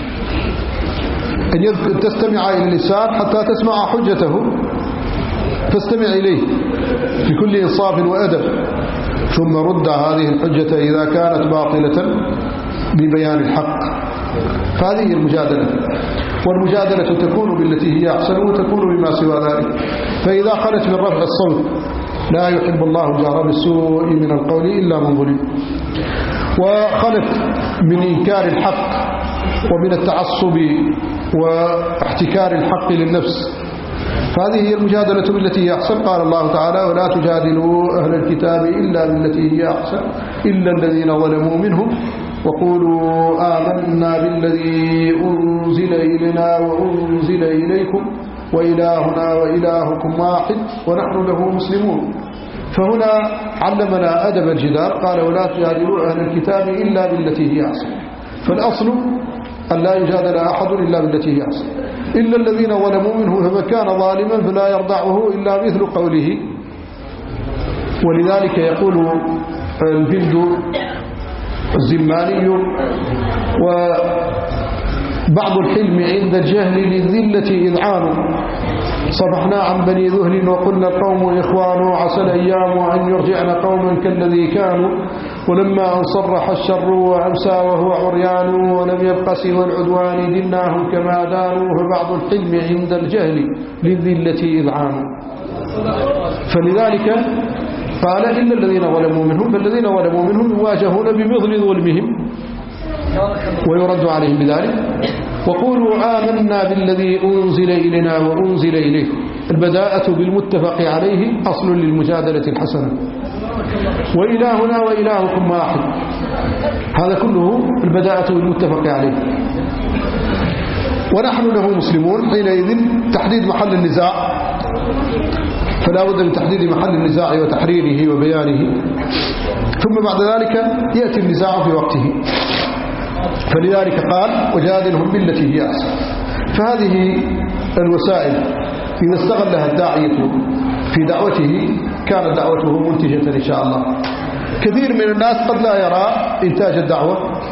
Speaker 1: أن تستمع إلى اللسان حتى تسمع حجته، فاستمع إليه بكل إنصاف وأدب، ثم رد هذه الحجة إذا كانت باطلة ببيان الحق. فهذه المجادلة. والمجادلة تكون بالتي هي أحسن وتكون بما سوى ذلك. فإذا خلت من رفع الصوت، لا يحب الله الجهر بالسوء من القول إلا من ظلم، وخلت من إنكار الحق ومن التعصب واحتكار الحق للنفس، فهذه هي المجادلة بالتي هي أحسن. قال الله تعالى: ولا تجادلوا أهل الكتاب إلا بالتي هي أحسن إلا الذين ظلموا منهم وقولوا آمنا بالذي أنزل إلينا وأنزل إليكم وإلهنا وإلهكم واحد ونحن له مسلمون. فهنا علمنا أدب الجدال، قال: ولا تجادلوا أهل الكتاب إلا بالتي هي أحسن. فالأصل أن لا يجادل أحد إلا بالتي هي أحسن، إلا الذين ظلموا منه، فمن كان ظالما فلا يرضعه إلا مثل قوله. ولذلك يقول الجند الزماني: وبعض الحلم عند الجهل للذلة إذعان، صفحنا عن بني ذهل وقلنا القوم إخوان، عسى الأيام أن يرجعن قوما كالذي كانوا، ولما أن صرح الشر وأمسى وهو عريان، ولم يبق سوى العدوان دناهم كما دانوا، فبعض الحلم عند الجهل للذلة إذعان. فلذلك قال: إلا الذين ظلموا منهم، فالذين ظلموا منهم يواجهون بمثل ظلمهم، ويرد عليهم بذلك. وقولوا آمنا بالذي أنزل إلينا وأنزل إليه. البداءة بالمتفق عليه أصل للمجادلة الحسنة. وإلهنا وإلهكم واحد، هذا كله البداءة بالمتفق عليه، ونحن له مسلمون. حينئذ تحديد محل النزاع، فلا بد من تحديد محل النزاع وتحريره وبيانه، ثم بعد ذلك يأتي النزاع في وقته. فلذلك قال وجادلهم بالتي هي أحسن. فهذه الوسائل إذا استغلها الداعية في دعوته كانت دعوته منتجة إن شاء الله. كثير من الناس قد لا يرى إنتاج الدعوة،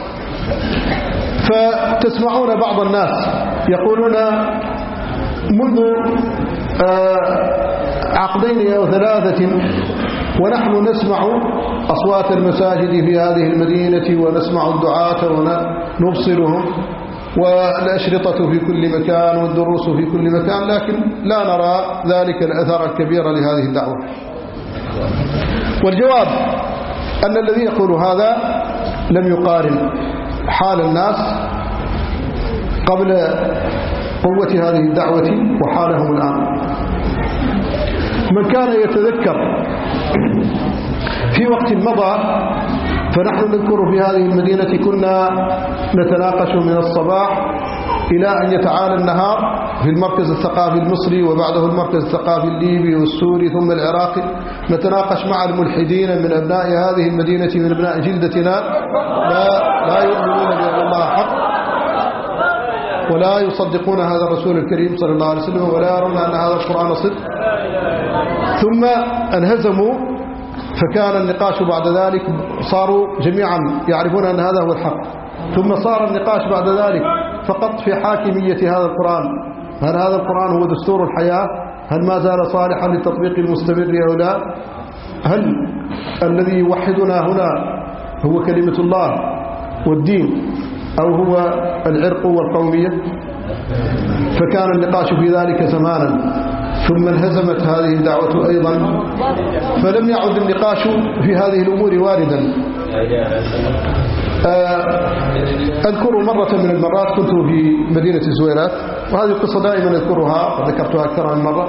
Speaker 1: فتسمعون بعض الناس يقولون منذ عقدين أو ثلاثة ونحن نسمع أصوات المساجد في هذه المدينة ونسمع الدعاة ونبصرهم والأشرطة في كل مكان والدروس في كل مكان، لكن لا نرى ذلك الأثر الكبير لهذه الدعوة. والجواب أن الذي يقول هذا لم يقارن حال الناس قبل قوة هذه الدعوة وحالهم الآن. من كان يتذكر في وقت مضى، فنحن نذكر في هذه المدينة كنا نتناقش من الصباح إلى أن يتعالى النهار في المركز الثقافي المصري، وبعده المركز الثقافي الليبي والسوري ثم العراقي، نتناقش مع الملحدين من أبناء هذه المدينة من أبناء جلدتنا لا, لا يؤمنون بأن الله حق ولا يصدقون هذا الرسول الكريم صلى الله عليه وسلم ولا يرون أن هذا القرآن صدق. ثم انهزموا، فكان النقاش بعد ذلك صاروا جميعا يعرفون أن هذا هو الحق. ثم صار النقاش بعد ذلك فقط في حاكمية هذا القرآن، هل هذا القرآن هو دستور الحياة؟ هل ما زال صالحا للتطبيق المستمر أو لا؟ هل الذي يوحدنا هنا هو كلمة الله والدين أو هو العرق والقومية؟ فكان النقاش في ذلك زمانا، ثم انهزمت هذه الدعوة أيضا، فلم يعد النقاش في هذه الأمور واردا. أذكر مرة من المرات كنت في مدينة الزويلات، وهذه القصة دائما أذكرها وذكرتها أكثر من مرة.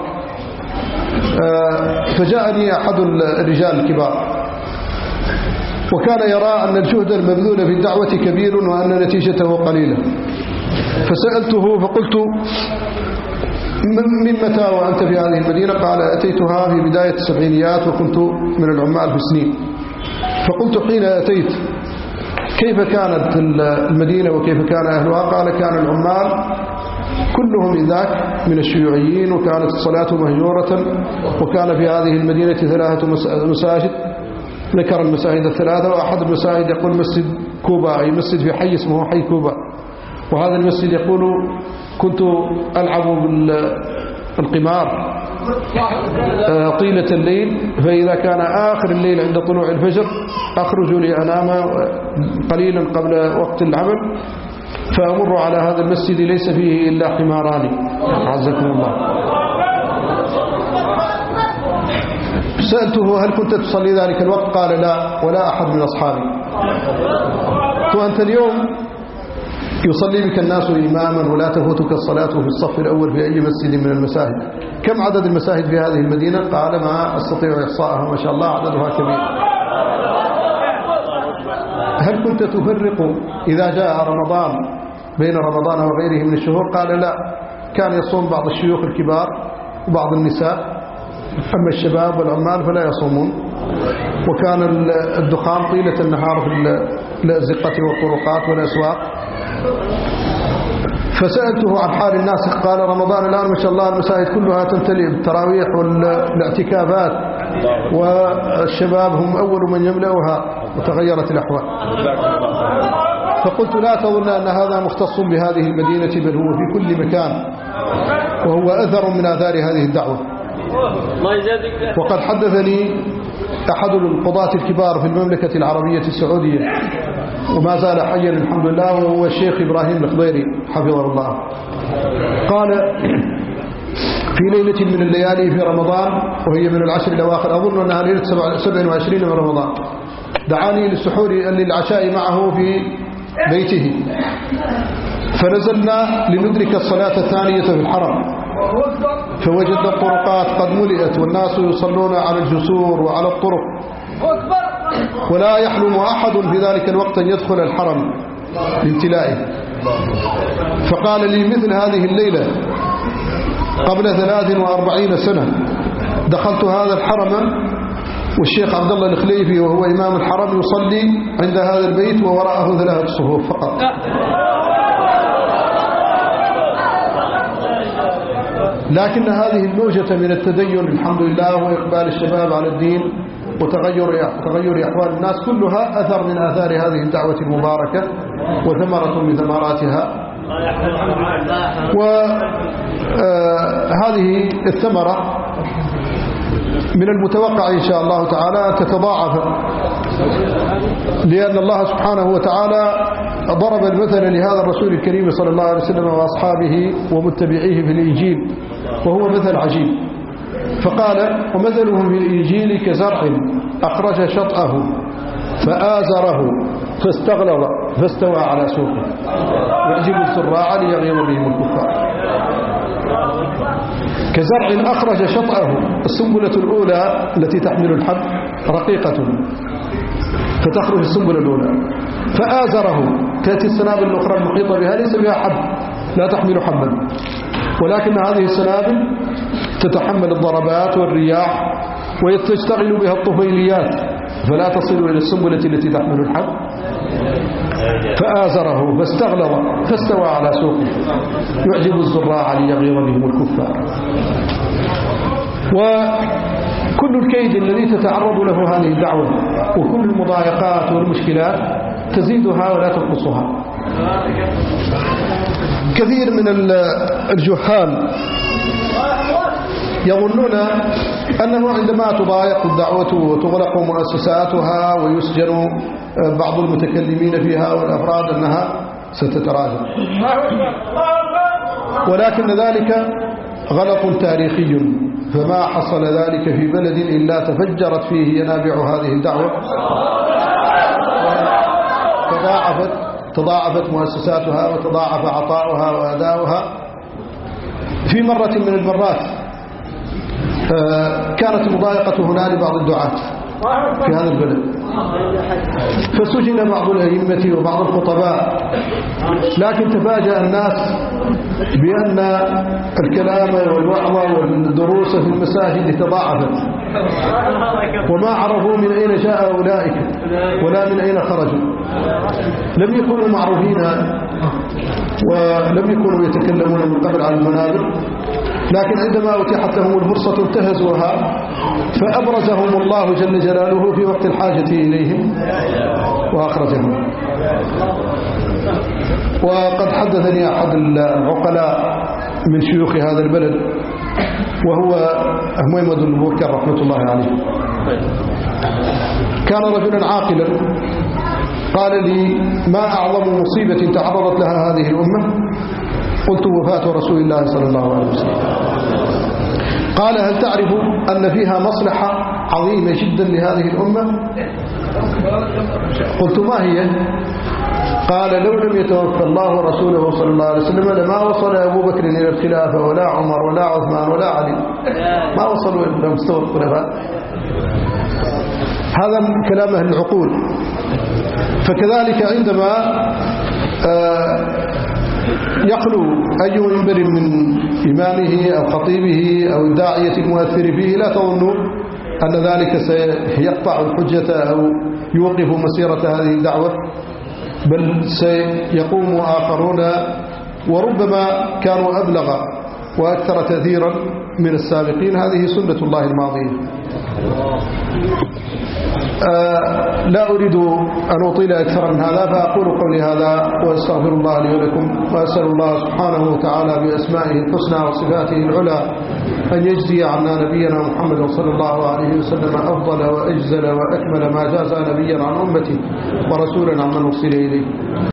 Speaker 1: فجاءني أحد الرجال الكبار وكان يرى أن الجهد المبذول في الدعوة كبير وأن نتيجته قليلة، فسألته فقلت من متى وأنت في هذه المدينة؟ قال أتيتها في بداية السبعينيات وكنت من العمال في سنين. فقلت حين أتيت كيف كانت المدينة وكيف كان أهلها؟ قال كان العمال كلهم ذاك من الشيوعيين، وكانت الصلاة مهجورة، وكان في هذه المدينة ثلاثة مساجد، ذكر المساجد الثلاثة، وأحد المساجد يقول مسجد كوبا، أي مسجد في حي اسمه حي كوبا، وهذا المسجد يقول كنت ألعب بالقمار طيلة الليل، فإذا كان آخر الليل عند طلوع الفجر أخرج لأنام قليلا قبل وقت العمل، فأمر على هذا المسجد ليس فيه إلا حماران عزكم الله. سألته هل كنت تصلي ذلك الوقت؟ قال لا، ولا أحد من أصحابي. وأنت اليوم يصلي بك الناس إماما ولا تفوتك الصلاة في الصف الأول في أي مسجد من المساجد. كم عدد المساجد في هذه المدينة؟ قال ما أستطيع إحصاءها، ما شاء الله عددها كبير. هل كنت تفرق إذا جاء رمضان بين رمضان وغيره من الشهور؟ قال لا، كان يصوم بعض الشيوخ الكبار وبعض النساء، أما الشباب والعمال فلا يصومون، وكان الدخان طيلة النهار في الأزقة والطرقات والأسواق. فسألته عن حال الناس قال رمضان الآن ما شاء الله المساجد كلها تمتلئ بالتراويح والاعتكافات، والشباب هم أول من يملأها، وتغيرت الأحوال. فقلت لا تظن أن هذا مختص بهذه المدينة، بل هو في كل مكان، وهو أثر من آثار هذه الدعوة. وقد حدثني أحد القضاة الكبار في المملكة العربية السعودية وما زال حيا الحمد لله، وهو الشيخ إبراهيم الخضيري حفظه الله، قال في ليلة من الليالي في رمضان وهي من العشر الأواخر، أظن أنها ليلة سبع وعشرين من رمضان، دعاني للسحور للعشاء معه في بيته، فنزلنا لندرك الصلاة الثانية في الحرم، فوجدنا الطرقات قد ملئت والناس يصلون على الجسور وعلى الطرق، ولا يحلم أحد في ذلك الوقت أن يدخل الحرم لامتلائه. فقال لي مثل هذه الليلة قبل ثلاث وأربعين سنة دخلت هذا الحرم والشيخ عبد الله الخليفي وهو إمام الحرم يصلي عند هذا البيت ووراءه ثلاثة صفوف فقط. لكن هذه الموجة من التدين الحمد لله وإقبال الشباب على الدين وتغير تغير أحوال الناس كلها أثر من آثار هذه الدعوة المباركة وثمرة من ثمراتها. وهذه الثمرة من المتوقع إن شاء الله تعالى تتضاعف، لأن الله سبحانه وتعالى ضرب المثل لهذا الرسول الكريم صلى الله عليه وسلم وأصحابه ومتبعيه في الإنجيل، وهو مثل عجيب، فقال ومثلهم في الإنجيل كزرع أخرج شطأه فآزره فاستغلظ فاستوى على سوقه يعجب الزراع ليغيظ بهم الكفار. كزرع أخرج شطأه، السنبلة الأولى التي تحمل الحب رقيقة فتخرج السنبلة الأولى، فآزره تأتي السنابل الأخرى المحيطة بها ليس بها حب، لا تحمل حبا، ولكن هذه السنابل تتحمل الضربات والرياح ويتشتغل بها الطفيليات فلا تصل إلى السنبلة التي تحمل الحب. فآزره فاستغلظ فاستوى على سوقه يعجب الزراع ليغيظ بهم الكفار. وكل الكيد الذي تتعرض له هذه الدعوة وكل المضايقات والمشكلات تزيدها ولا تنقصها. كثير من الجهال يظنون أنه عندما تضايق الدعوة وتغلق مؤسساتها ويسجن بعض المتكلمين فيها والأفراد أنها ستتراجع، ولكن ذلك غلط تاريخي، فما حصل ذلك في بلد إلا تفجرت فيه ينابع هذه الدعوة، تضاعفت تضاعفت مؤسساتها وتضاعف عطاؤها وأداؤها. في مرة من المرات كانت المضايقة هنا لبعض الدعاة في هذا البلد، فسجن بعض الأئمة وبعض الخطباء، لكن تفاجأ الناس بأن الكلام والوعظ والدروس في المساجد تضاعفت، وما عرفوا من أين جاء أولئك ولا من أين خرجوا. لم يكونوا معروفين ولم يكونوا يتكلمون من قبل على المنابر، لكن عندما أتيحت لهم الفرصة انتهزوها فأبرزهم الله جل جلاله في وقت الحاجة إليهم وأخرجهم. وقد حدثني أحد العقلاء من شيوخ هذا البلد وهو هميمد البوركر رحمة الله عليه، كان رجلا عاقلا، قال لي ما أعظم مصيبة تعرضت لها هذه الأمة؟ قلت وفاة رسول الله صلى الله عليه وسلم. قال هل تعرف أن فيها مصلحة عظيمة جدا لهذه الأمة؟ قلت ما هي؟ قال لو لم يتوفى الله ورسوله صلى الله عليه وسلم لما وصل أبو بكر إلى الخلافة ولا عمر ولا عثمان ولا علي، ما وصلوا إلى مستوى الخلفاء. هذا كلام أهل العقول. فكذلك عندما يخلو أي منبر من إمامه أو خطيبه أو الداعية المؤثر فيه لا تظنوا أن ذلك سيقطع الحجة أو يوقف مسيرة هذه الدعوة، بل سيقوم آخرون وربما كانوا أبلغ وأكثر تأثيرا من السابقين. هذه سنة الله الماضية. آه لا أريد أن أطيل أكثر من هذا، فأقول قولي هذا وأستغفر الله لي ولكم، وأسأل الله سبحانه وتعالى بأسمائه الحسنى وصفاته العلى أن يجزي عنا نبينا محمد صلى الله عليه وسلم أفضل وأجزل وأكمل ما جاز نبيا عن أمته ورسولا عمن أرسل إليه.